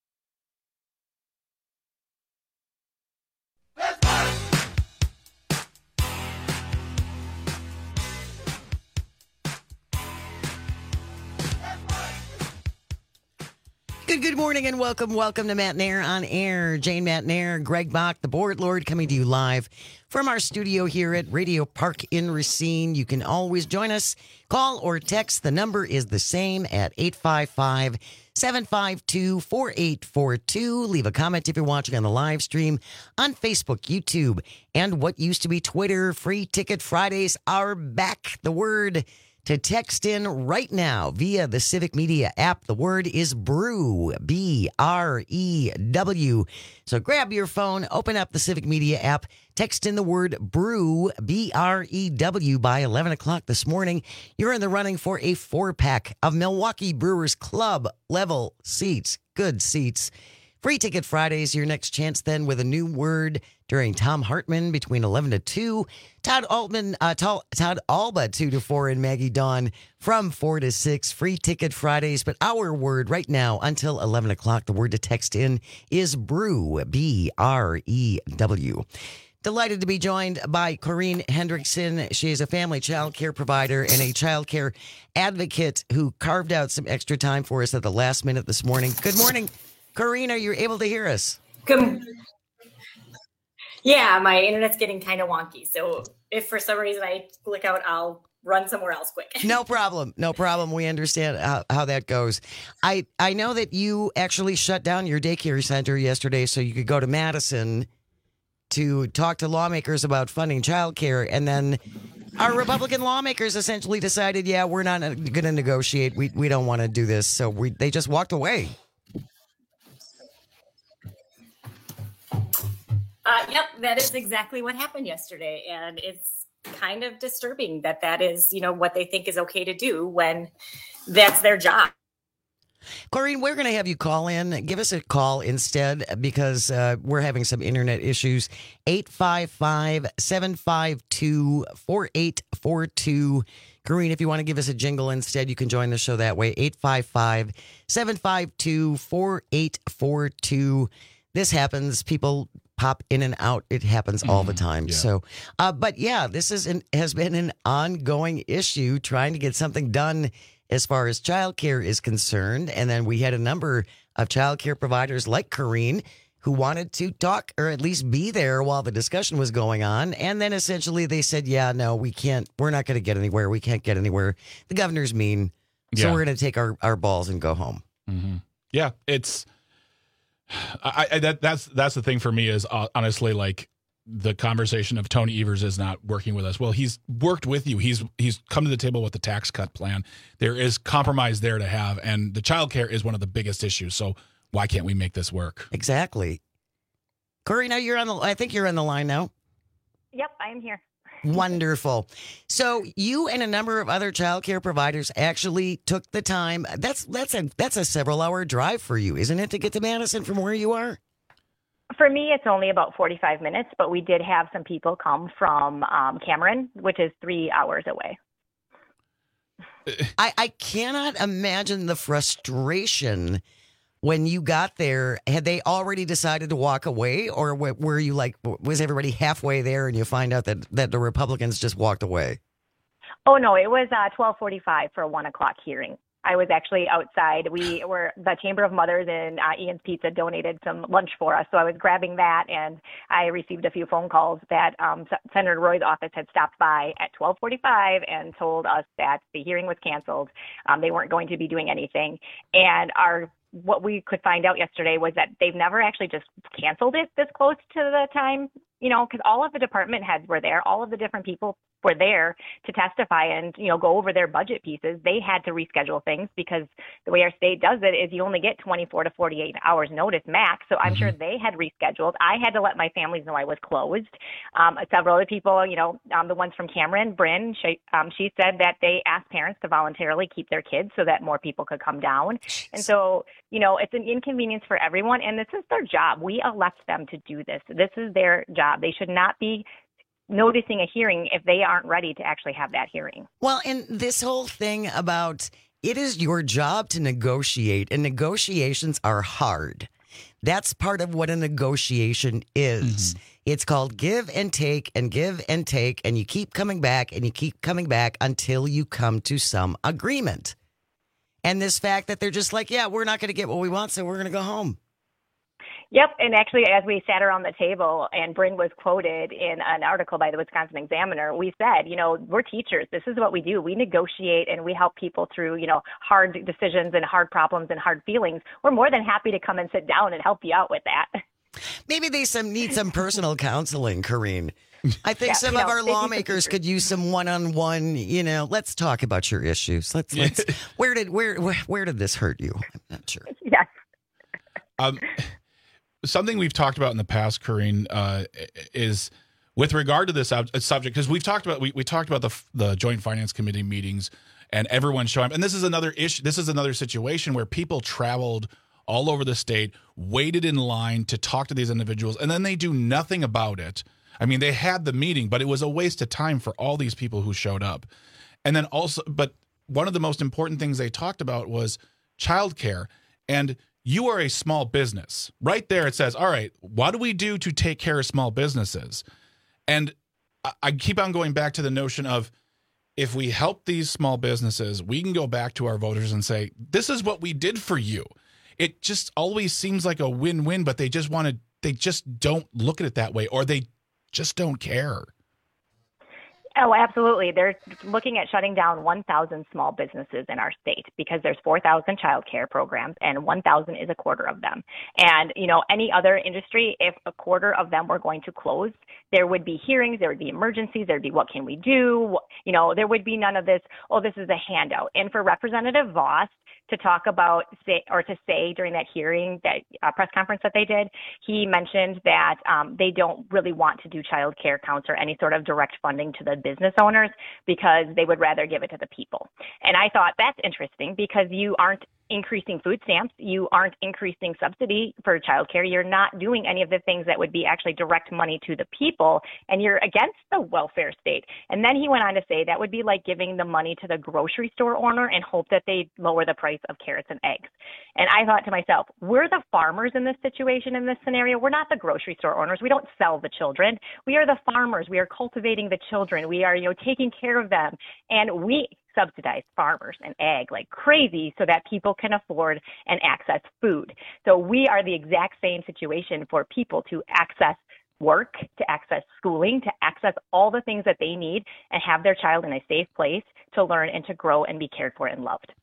Good, good morning and welcome, welcome to Matt Nair on Air. Jane Matt Nair, Greg Bach, the Board Lord, coming to you live from our studio here at Radio Park in Racine. You can always join us. Call or text. The number is the same at eight five five, seven five two, four eight four two. Leave a comment if you're watching on the live stream on Facebook, YouTube, and what used to be Twitter. Free Ticket Fridays are back. The word to text in right now via the Civic Media app. The word is BREW, B R E W. So grab your phone, open up the Civic Media app, text in the word BREW, B R E W, by eleven o'clock this morning. You're in the running for a four-pack of Milwaukee Brewers Club level seats. Good seats. Free Ticket Fridays, your next chance then with a new word during Tom Hartman between eleven to two. Todd Altman, uh, Todd, Todd Alba two to four, and Maggie Dawn from four to six. Free Ticket Fridays, but our word right now until eleven o'clock, the word to text in is BREW, B R E W. Delighted to be joined by Corrine Hendrickson. She is a family child care provider and a child care advocate who carved out some extra time for us at the last minute this morning. Good morning, Corrine. Are you able to hear us? Good. Yeah, my internet's getting kind of wonky. So if for some reason I click out, I'll run somewhere else quick. No problem. No problem. We understand how, how that goes. I, I know that you actually shut down your daycare center yesterday so you could go to Madison to talk to lawmakers about funding childcare, and then our Republican lawmakers essentially decided, yeah, we're not going to negotiate. We we don't want to do this. So we they just walked away. Uh, yep, that is exactly what happened yesterday. And it's kind of disturbing that that is, you know, what they think is okay to do when that's their job. Corrine, we're going to have you call in. Give us a call instead because uh, we're having some internet issues. eight five five, seven five two, four eight four two. Corrine, if you want to give us a jingle instead, you can join the show that way. eight five five, seven five two, four eight four two. This happens. People pop in and out. It happens all the time. yeah. So, uh, but yeah, this is an, has been an ongoing issue trying to get something done as far as childcare is concerned. And then we had a number of childcare providers like Corrine who wanted to talk or at least be there while the discussion was going on. And then essentially they said, yeah, no, we can't, we're not going to get anywhere. We can't get anywhere. The governor's mean. So Yeah. we're going to take our, our balls and go home. Mm-hmm. Yeah, it's I, I that that's that's the thing for me is uh, honestly like the conversation of Tony Evers is not working with us. Well, he's worked with you. He's he's come to the table with the tax cut plan. There is compromise there to have, and the childcare is one of the biggest issues. So why can't we make this work? Exactly. Corey, now you're on the. I think you're on the line now. Yep, I am here. Wonderful. So you and a number of other childcare providers actually took the time. That's that's a that's a several hour drive for you, isn't it, to get to Madison from where you are? For me, it's only about forty-five minutes, but we did have some people come from um, Cameron, which is three hours away. I, I cannot imagine the frustration when you got there. Had they already decided to walk away, or were you like, was everybody halfway there and you find out that, that the Republicans just walked away? Oh, no, it was uh, twelve forty-five for a one o'clock hearing. I was actually outside. We were, the Chamber of Mothers and uh, Ian's Pizza donated some lunch for us. So I was grabbing that, and I received a few phone calls that um, Senator Roy's office had stopped by at twelve forty-five and told us that the hearing was canceled. Um, they weren't going to be doing anything. And our what we could find out yesterday was that they've never actually just canceled it this close to the time, you know, because all of the department heads were there. All of the different people were there to testify and, you know, go over their budget pieces. They had to reschedule things because the way our state does it is you only get twenty-four to forty-eight hours notice max. So I'm mm-hmm. sure they had rescheduled. I had to let my families know I was closed. Um, several other people, you know, um, the ones from Cameron, Bryn, she, um, she said that they asked parents to voluntarily keep their kids so that more people could come down. Jeez. And so, you know, it's an inconvenience for everyone, and this is their job. We elect them to do this. This is their job. They should not be noticing a hearing if they aren't ready to actually have that hearing. Well, and this whole thing about it is your job to negotiate, and negotiations are hard. That's part of what a negotiation is. Mm-hmm. It's called give and take and give and take, and you keep coming back and you keep coming back until you come to some agreement. And this fact that they're just like, yeah, we're not going to get what we want, so we're going to go home. Yep. And actually, as we sat around the table and Bryn was quoted in an article by the Wisconsin Examiner, we said, you know, we're teachers. This is what we do. We negotiate and we help people through, you know, hard decisions and hard problems and hard feelings. We're more than happy to come and sit down and help you out with that. Maybe they some need some personal counseling, Corrine. I think yeah, some of know, our lawmakers could use some one-on-one, you know, let's talk about your issues. Let's, let's, where did, where, where, where did this hurt you? I'm not sure. Yes. Um, something we've talked about in the past, Corrine, uh, is with regard to this ob- subject, because we've talked about, we, we talked about the, the Joint Finance Committee meetings and everyone showing up. And this is another issue. This is another situation where people traveled all over the state, waited in line to talk to these individuals, and then they do nothing about it. I mean, they had the meeting, but it was a waste of time for all these people who showed up. And then also, but one of the most important things they talked about was childcare. And you are a small business. Right there it says, all right, what do we do to take care of small businesses? And I keep on going back to the notion of if we help these small businesses, we can go back to our voters and say, this is what we did for you. It just always seems like a win-win, but they just want to, they just don't look at it that way, or they just don't care. Oh, absolutely. They're looking at shutting down one thousand small businesses in our state because there's four thousand child care programs and one thousand is a quarter of them. And, you know, any other industry, if a quarter of them were going to close, there would be hearings, there would be emergencies, there would be what can we do? You know, there would be none of this, oh, this is a handout. And for Representative Voss to talk about say, or to say during that hearing, that uh, press conference that they did, he mentioned that um, they don't really want to do child care counts or any sort of direct funding to the business owners because they would rather give it to the people. And I thought that's interesting because you aren't increasing food stamps, you aren't increasing subsidy for childcare, you're not doing any of the things that would be actually direct money to the people, and you're against the welfare state. And then he went on to say that would be like giving the money to the grocery store owner and hope that they lower the price of carrots and eggs. And I thought to myself, we're the farmers in this situation, in this scenario. We're not the grocery store owners. We don't sell the children. We are the farmers. We are cultivating the children. We are, you know, taking care of them. And we subsidize farmers and ag like crazy so that people can afford and access food. So we are the exact same situation for people to access work, to access schooling, to access all the things that they need and have their child in a safe place to learn and to grow and be cared for and loved.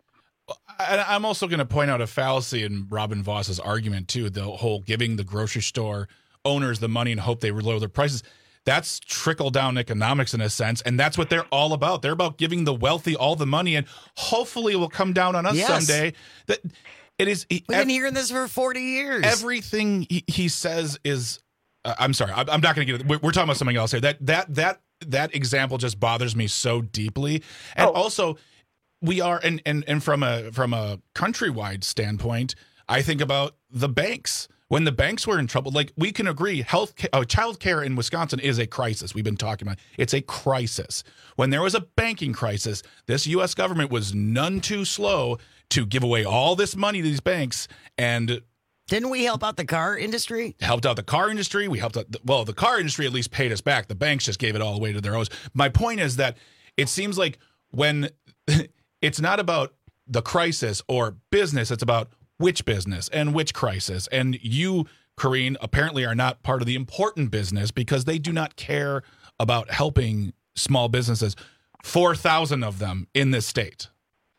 I'm also going to point out a fallacy in Robin Voss's argument, too, the whole giving the grocery store owners the money and hope they lower their prices. That's trickle-down economics in a sense, and that's what they're all about. They're about giving the wealthy all the money, and hopefully it will come down on us yes. someday. That it is. We've been ev- hearing this for forty years. Everything he, he says is. Uh, I'm sorry. I, I'm not going to get it. We're, we're talking about something else here. That that that that example just bothers me so deeply, and oh. also we are, and and and from a from a countrywide standpoint, I think about the banks. When the banks were in trouble, like we can agree, health, uh, child care in Wisconsin is a crisis. We've been talking about it. It's a crisis. When there was a banking crisis, this U S government was none too slow to give away all this money to these banks. And didn't we help out the car industry? Helped out the car industry. We helped out. The, well, the car industry at least paid us back. The banks just gave it all away to their owners. My point is that it seems like when it's not about the crisis, or business. It's about which business and which crisis. And you, Karine, apparently are not part of the important business because they do not care about helping small businesses. four thousand of them in this state.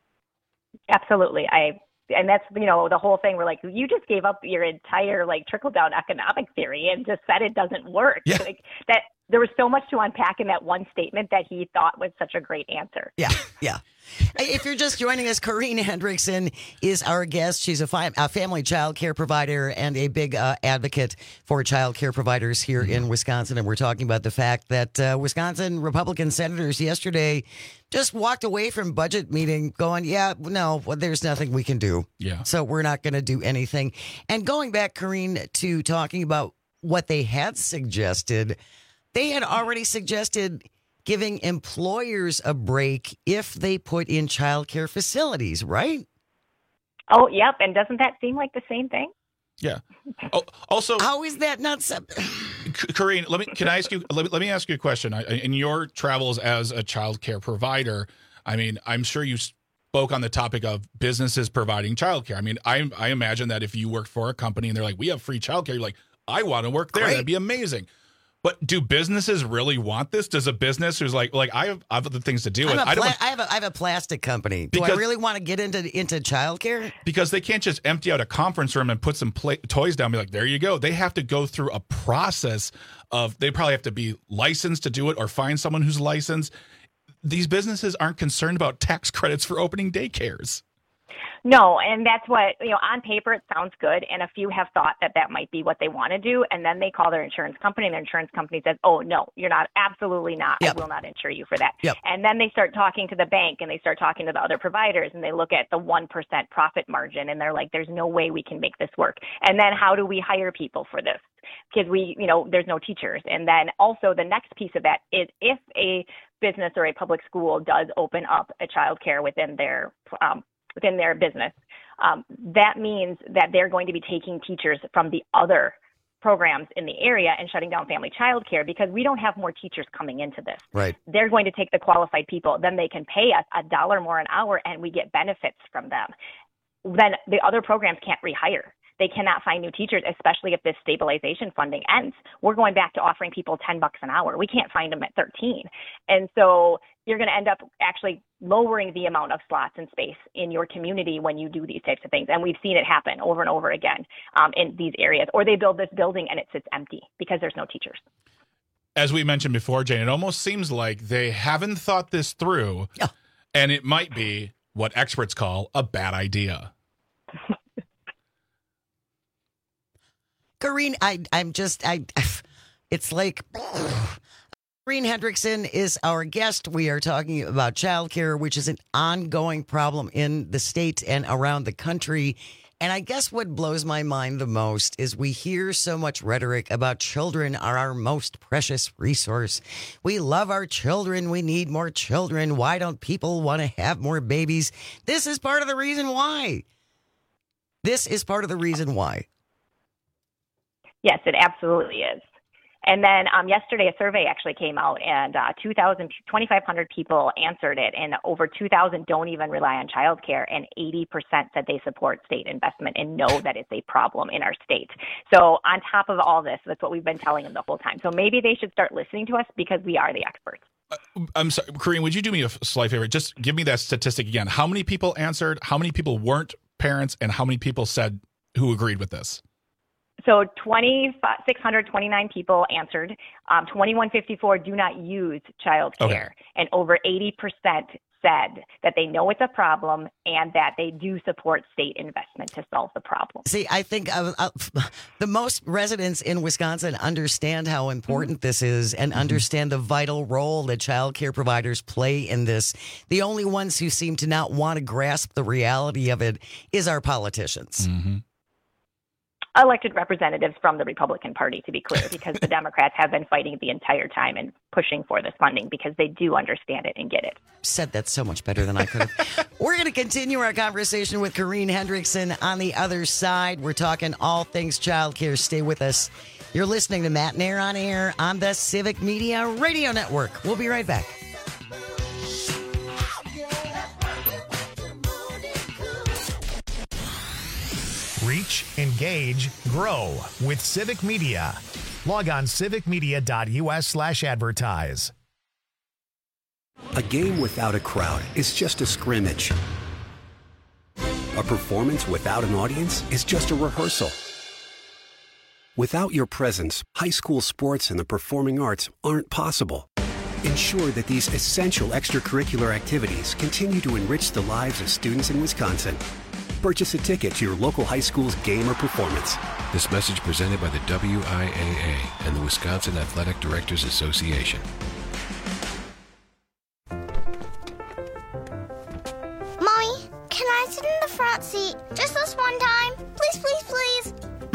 Absolutely. I And that's, you know, the whole thing. We're like, you just gave up your entire like trickle down economic theory and just said it doesn't work. Yeah. Like that, there was so much to unpack in that one statement that he thought was such a great answer. Yeah, yeah. If you're just joining us, Karine Hendrickson is our guest. She's a, fi- a family child care provider and a big uh, advocate for child care providers here in Wisconsin. And we're talking about the fact that uh, Wisconsin Republican senators yesterday just walked away from budget meeting going, yeah, no, well, there's nothing we can do. Yeah. So we're not going to do anything. And going back, Karine, to talking about what they had suggested, they had already suggested giving employers a break if they put in child care facilities, right? Oh, yep. And doesn't that seem like the same thing? Yeah. Oh, also, how is that not? Sub- Karine, let me. Can I ask you? Let me, let me ask you a question. I, in your travels as a child care provider, I mean, I'm sure you spoke on the topic of businesses providing child care. I mean, I I imagine that if you work for a company and they're like, we have free child care, you're like, I want to work there. Great. That'd be amazing. But do businesses really want this? Does a business who's like, like I have, I have other things to do. I'm And a I don't pla- want, I have a I have a plastic company. Do Because- I really want to get into into childcare? because they can't just empty out a conference room and put some pla toys down and be like, there you go. They have to go through a process of, they probably have to be licensed to do it or find someone who's licensed. These businesses aren't concerned about tax credits for opening daycares. No, and that's what, you know, on paper it sounds good, and a few have thought that that might be what they want to do, and then they call their insurance company, and their insurance company says, oh, no, you're not, absolutely not, Yep. I will not insure you for that. Yep. And then they start talking to the bank, and they start talking to the other providers, and they look at the one percent profit margin, and they're like, there's no way we can make this work. And then how do we hire people for this? Because we, you know, there's no teachers. And then also the next piece of that is if a business or a public school does open up a child care within their um, within their business, um, that means that they're going to be taking teachers from the other programs in the area and shutting down family child care because we don't have more teachers coming into this. Right. They're going to take the qualified people. Then they can pay us a dollar more an hour and we get benefits from them. Then the other programs can't rehire. They cannot find new teachers, especially if this stabilization funding ends. We're going back to offering people ten bucks an hour. We can't find them at thirteen. And so you're going to end up actually lowering the amount of slots and space in your community when you do these types of things. And we've seen it happen over and over again um, in these areas. Or they build this building and it sits empty because there's no teachers. As we mentioned before, Jane, it almost seems like they haven't thought this through, and it might be what experts call a bad idea. Karine, I, I'm just, I, it's like, Karine Hendrickson is our guest. We are talking about childcare, which is an ongoing problem in the state and around the country. And I guess what blows my mind the most is we hear so much rhetoric about children are our most precious resource. We love our children. We need more children. Why don't people want to have more babies? This is part of the reason why. This is part of the reason why. Yes, it absolutely is. And then um, yesterday, a survey actually came out, and uh, two thousand, twenty-five hundred people answered it, and over two thousand don't even rely on childcare, and eighty percent said they support state investment and know that it's a problem in our state. So on top of all this, that's what we've been telling them the whole time. So maybe they should start listening to us because we are the experts. I'm sorry, Karine, would you do me a slight favor? Just give me that statistic again. How many people answered? How many people weren't parents? And how many people said who agreed with this? So twenty-six hundred twenty-nine people answered. Um, twenty-one fifty-four do not use child care. Okay. And over eighty percent said that they know it's a problem and that they do support state investment to solve the problem. See, I think uh, uh, the most residents in Wisconsin understand how important mm-hmm. this is and mm-hmm. understand the vital role that child care providers play in this. The only ones who seem to not want to grasp the reality of it is our politicians. Mm-hmm. Elected representatives from the Republican Party, to be clear, because the Democrats have been fighting the entire time and pushing for this funding because they do understand it and get it. Said that so much better than I could have. We're going to continue our conversation with Karine Hendrickson on the other side. We're talking all things childcare. Stay with us. You're listening to Matt Nair on Air on the Civic Media Radio Network. We'll be right back. Reach, engage, grow with Civic Media. Log on civicmedia.us slash advertise. A game without a crowd is just a scrimmage. A performance without an audience is just a rehearsal. Without your presence, high school sports and the performing arts aren't possible. Ensure that these essential extracurricular activities continue to enrich the lives of students in Wisconsin. Purchase a ticket to your local high school's game or performance. This message presented by the W I A A and the Wisconsin Athletic Directors Association. Mommy, can I sit in the front seat just this one time? Please, please, please.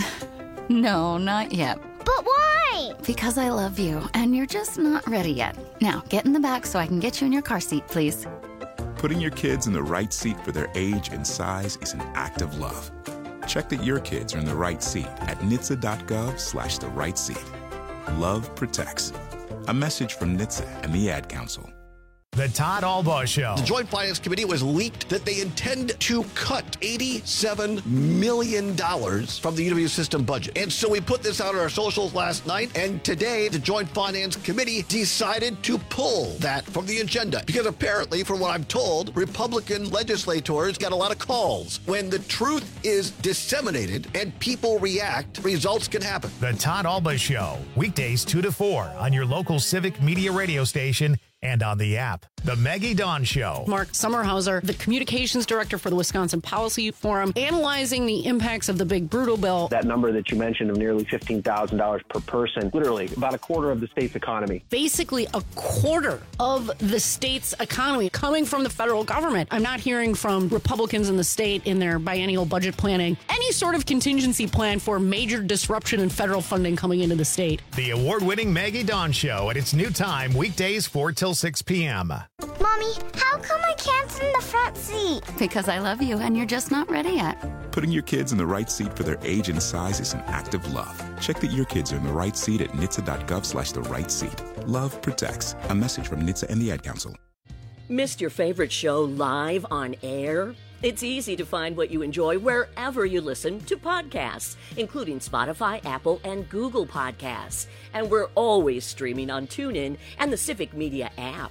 No, not yet. But why? Because I love you, and you're just not ready yet. Now, get in the back so I can get you in your car seat, please. Putting your kids in the right seat for their age and size is an act of love. Check that your kids are in the right seat at N H T S A dot gov slash the right seat. Love protects. A message from N H T S A and the Ad Council. The Todd Albaugh Show. The Joint Finance Committee was leaked that they intend to cut eighty-seven million dollars from the U W system budget. And so we put this out on our socials last night, and today the Joint Finance Committee decided to pull that from the agenda. Because apparently, from what I'm told, Republican legislators got a lot of calls. When the truth is disseminated and people react, results can happen. The Todd Albaugh Show. Weekdays two to four on your local Civic Media radio station and on the app. The Maggie Dawn Show. Mark Sommerhauser, the communications director for the Wisconsin Policy Forum, analyzing the impacts of the big brutal bill. That number that you mentioned of nearly fifteen thousand dollars per person, literally about a quarter of the state's economy. Basically a quarter of the state's economy coming from the federal government. I'm not hearing from Republicans in the state in their biennial budget planning any sort of contingency plan for major disruption in federal funding coming into the state. The award-winning Maggie Dawn Show at its new time, weekdays four till six p.m. Mommy, how come I can't sit in the front seat? Because I love you, and you're just not ready yet. Putting your kids in the right seat for their age and size is an act of love. Check that your kids are in the right seat at N H T S A dot gov slash the right seat. Love protects. A message from N H T S A and the Ad Council. Missed your favorite show live on air? It's easy to find what you enjoy wherever you listen to podcasts, including Spotify, Apple, and Google Podcasts. And we're always streaming on TuneIn and the Civic Media app.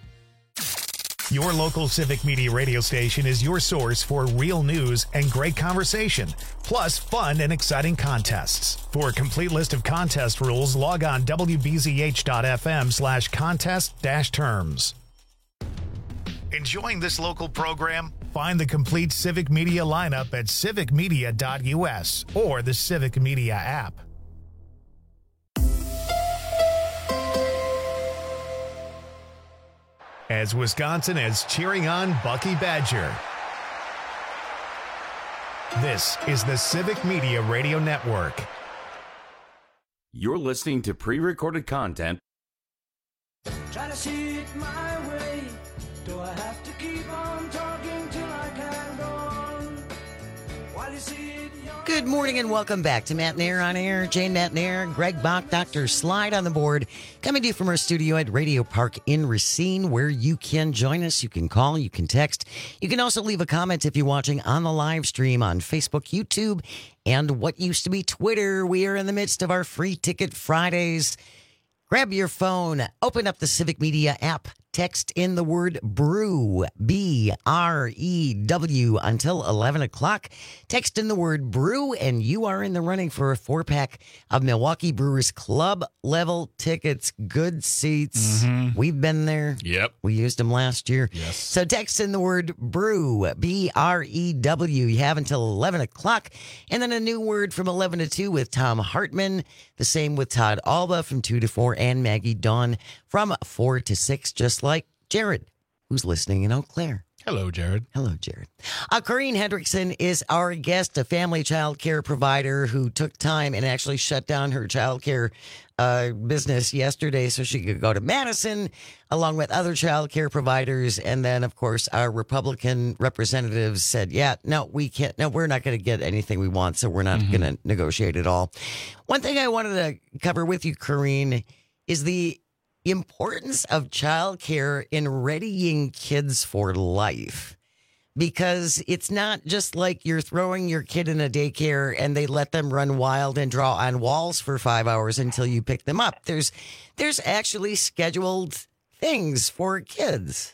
Your local Civic Media radio station is your source for real news and great conversation, plus fun and exciting contests. For a complete list of contest rules, log on W B Z H dot F M slash contest dash terms. Enjoying this local program? Find the complete Civic Media lineup at civic media dot U S or the Civic Media app. As Wisconsin is cheering on Bucky Badger. This is the Civic Media Radio Network. You're listening to pre-recorded content. Try to see it my way. Do I have to keep on talking till I can go on? While you see it your Good morning and welcome back to Matt Nair on Air. Jane Matt Nair, Greg Bach, Doctor Slide on the board. Coming to you from our studio at Radio Park in Racine, where you can join us. You can call, you can text. You can also leave a comment if you're watching on the live stream on Facebook, YouTube, and what used to be Twitter. We are in the midst of our Free Ticket Fridays. Grab your phone, open up the Civic Media app, text in the word brew, B R E W, until eleven o'clock. Text in the word brew, and you are in the running for a four-pack of Milwaukee Brewers Club level tickets. Good seats. Mm-hmm. We've been there. Yep. We used them last year. Yes. So text in the word brew, B R E W. You have until eleven o'clock. And then a new word from eleven to two with Tom Hartman. The same with Todd Albaugh from two to four, and Maggie Dawn from four to six, just like Jared, who's listening in Eau Claire. Hello, Jared. Hello, Jared. Uh, Corrine Hendrickson is our guest, a family child care provider who took time and actually shut down her child care uh, business yesterday so she could go to Madison along with other child care providers. And then, of course, our Republican representatives said, yeah, no, we can't. No, we're not going to get anything we want, so we're not mm-hmm. going to negotiate at all. One thing I wanted to cover with you, Corrine, is the importance of childcare in readying kids for life. because it's not just like you're throwing your kid in a daycare and they let them run wild and draw on walls for five hours until you pick them up. There's there's actually scheduled things for kids.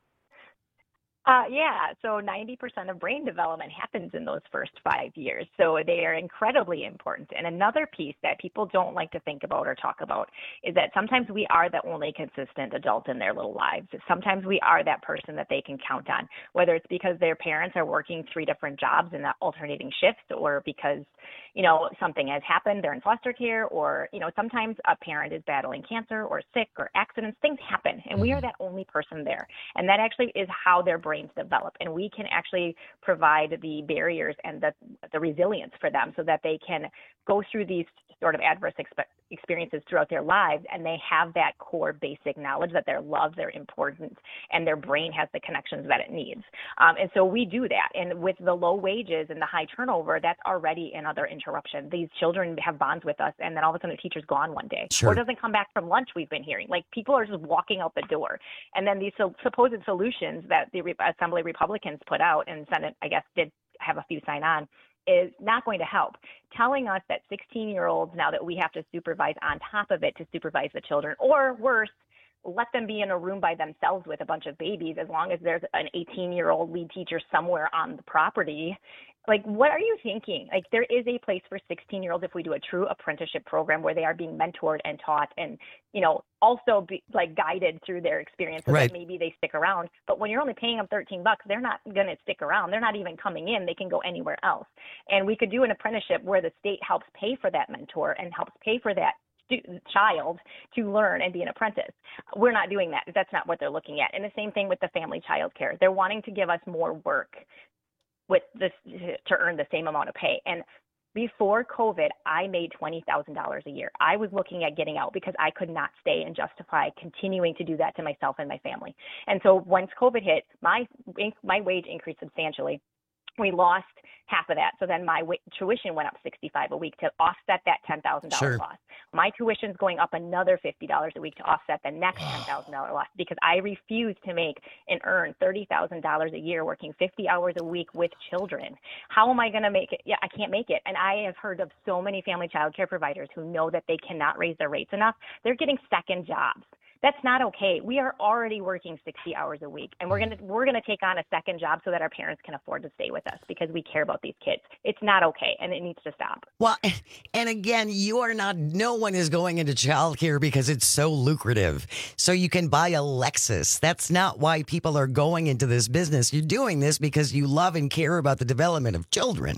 Uh, yeah, so ninety percent of brain development happens in those first five years. So they are incredibly important. And another piece that people don't like to think about or talk about is that sometimes we are the only consistent adult in their little lives. Sometimes we are that person that they can count on, whether it's because their parents are working three different jobs in that alternating shifts, or because, you know, something has happened, they're in foster care, or, you know, sometimes a parent is battling cancer or sick or accidents. Things happen, and we are that only person there. And that actually is how their brains develop, and we can actually provide the barriers and the the resilience for them so that they can go through these sort of adverse expe- experiences throughout their lives, and they have that core basic knowledge that they're loved, they're important, and their brain has the connections that it needs. Um, and so we do that. And with the low wages and the high turnover, that's already another interruption. These children have bonds with us, and then all of a sudden the teacher's gone one day, Sure. or doesn't come back from lunch. We've been hearing, like, people are just walking out the door, and then these so, supposed solutions that the Re- Assembly Republicans put out, and Senate, I guess, did have a few sign on, is not going to help. Telling us that sixteen-year-olds, now that we have to supervise on top of it to supervise the children, or worse, let them be in a room by themselves with a bunch of babies as long as there's an eighteen-year-old lead teacher somewhere on the property. Like, what are you thinking? Like, there is a place for sixteen-year-olds if we do a true apprenticeship program where they are being mentored and taught and, you know, also be, like, guided through their experience so Right. that maybe they stick around. But when you're only paying them thirteen bucks, they're not going to stick around. They're not even coming in. They can go anywhere else. And we could do an apprenticeship where the state helps pay for that mentor and helps pay for that student, child to learn and be an apprentice. We're not doing that. That's not what they're looking at. And the same thing with the family child care. They're wanting to give us more work with this to earn the same amount of pay. And before COVID, I made twenty thousand dollars a year. I was looking at getting out because I could not stay and justify continuing to do that to myself and my family. And so once COVID hit, my my wage increased substantially. We lost half of that. So then my w- tuition went up sixty-five dollars a week to offset that ten thousand dollars Sure. loss. My tuition's going up another fifty dollars a week to offset the next ten thousand dollars loss, because I refuse to make and earn thirty thousand dollars a year working fifty hours a week with children. How am I going to make it? Yeah, I can't make it. And I have heard of so many family child care providers who know that they cannot raise their rates enough. They're getting second jobs. That's not okay. We are already working sixty hours a week, and we're going to we're going to take on a second job so that our parents can afford to stay with us because we care about these kids. It's not okay, and it needs to stop. Well, and again, you are not, no one is going into childcare because it's so lucrative. So you can buy a Lexus. That's not why people are going into this business. You're doing this because you love and care about the development of children.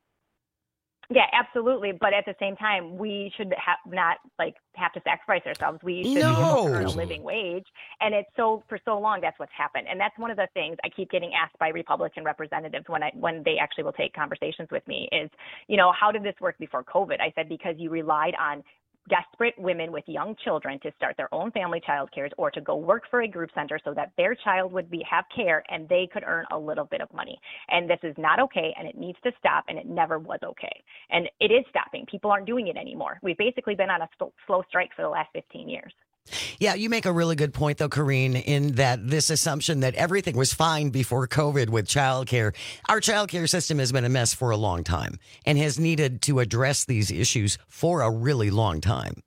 Yeah, absolutely. But at the same time, we should have not like have to sacrifice ourselves. We should No. be able to earn a living wage. And it's so for so long that's what's happened. And that's one of the things I keep getting asked by Republican representatives when I when they actually will take conversations with me is, you know, how did this work before COVID? I said because you relied on desperate women with young children to start their own family child cares or to go work for a group center so that their child would be have care and they could earn a little bit of money. And this is not okay, and it needs to stop, and it never was okay. And it is stopping. People aren't doing it anymore. We've basically been on a st- slow strike for the last fifteen years. Yeah, you make a really good point, though, Corrine, in that this assumption that everything was fine before COVID with childcare. Our childcare system has been a mess for a long time and has needed to address these issues for a really long time.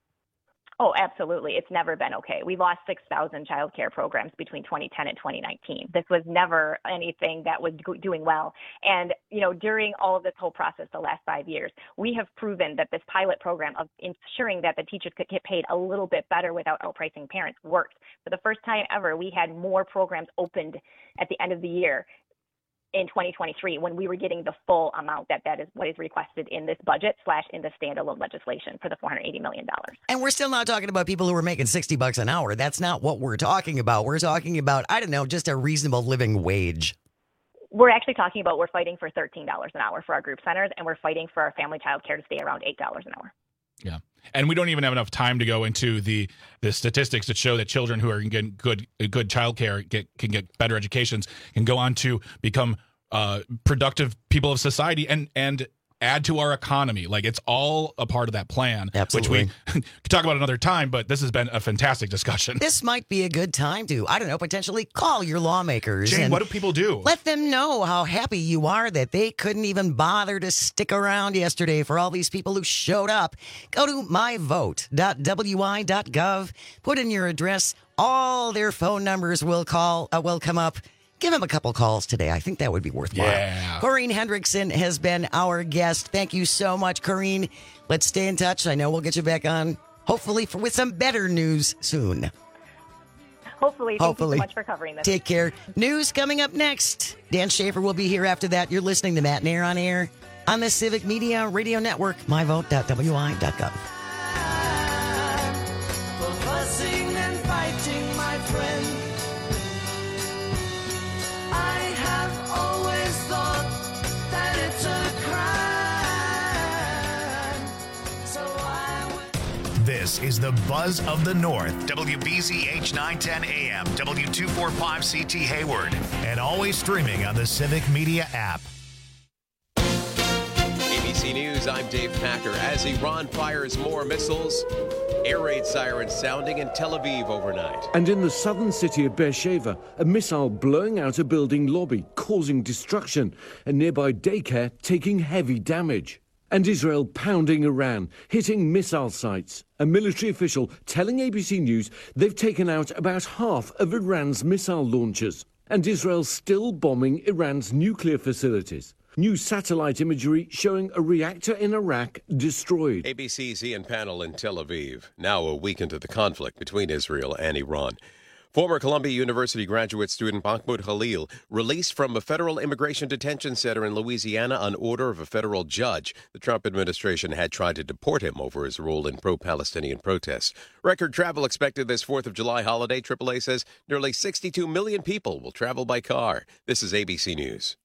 Oh, absolutely. It's never been okay. We lost six thousand child care programs between twenty ten and twenty nineteen. This was never anything that was go- doing well. And, you know, during all of this whole process the last five years, we have proven that this pilot program of ensuring that the teachers could get paid a little bit better without outpricing parents worked. For the first time ever, we had more programs opened at the end of the year in twenty twenty-three when we were getting the full amount that that is what is requested in this budget slash in the standalone legislation for the four hundred eighty million dollars. And we're still not talking about people who are making sixty bucks an hour. That's not what we're talking about. We're talking about, I don't know, just a reasonable living wage. We're actually talking about we're fighting for thirteen dollars an hour for our group centers, and we're fighting for our family child care to stay around eight dollars an hour. Yeah. And we don't even have enough time to go into the, the statistics that show that children who are getting good good childcare get can get better educations, can go on to become uh, productive people of society and and add to our economy. Like, it's all a part of that plan, Absolutely. which we could talk about another time, but this has been a fantastic discussion. This might be a good time to, I don't know, potentially call your lawmakers. Jane, and what do people do? Let them know how happy you are that they couldn't even bother to stick around yesterday for all these people who showed up. Go to my vote dot w i dot gov, put in your address. All their phone numbers will call, uh, will come up. Give them a couple calls today. I think that would be worthwhile. Yeah. Corrine Hendrickson has been our guest. Thank you so much, Corrine. Let's stay in touch. I know we'll get you back on, hopefully, for, with some better news soon. Hopefully. Thank Hopefully. you so much for covering this. Take care. News coming up next. Dan Schaefer will be here after that. You're listening to Matt Nair on Air on the Civic Media Radio Network, my vote dot w i dot gov. For fussing and fighting, my friend. I have always thought that it's a crime. So I will. This is the Buzz of the North. W B Z H nine ten A M, W two forty-five C T Hayward, and always streaming on the Civic Media app. A B C News, I'm Dave Packer. As Iran fires more missiles, air raid sirens sounding in Tel Aviv overnight. And in the southern city of Beersheba, a missile blowing out a building lobby, causing destruction. A nearby daycare taking heavy damage. And Israel pounding Iran, hitting missile sites. A military official telling A B C News they've taken out about half of Iran's missile launchers. And Israel still bombing Iran's nuclear facilities. New satellite imagery showing a reactor in Iraq destroyed. A B C's Ian Pannell in Tel Aviv, now a week into the conflict between Israel and Iran. Former Columbia University graduate student Mahmoud Khalil released from a federal immigration detention center in Louisiana on order of a federal judge. The Trump administration had tried to deport him over his role in pro-Palestinian protests. Record travel expected this fourth of July holiday. triple A says nearly sixty-two million people will travel by car. This is A B C News.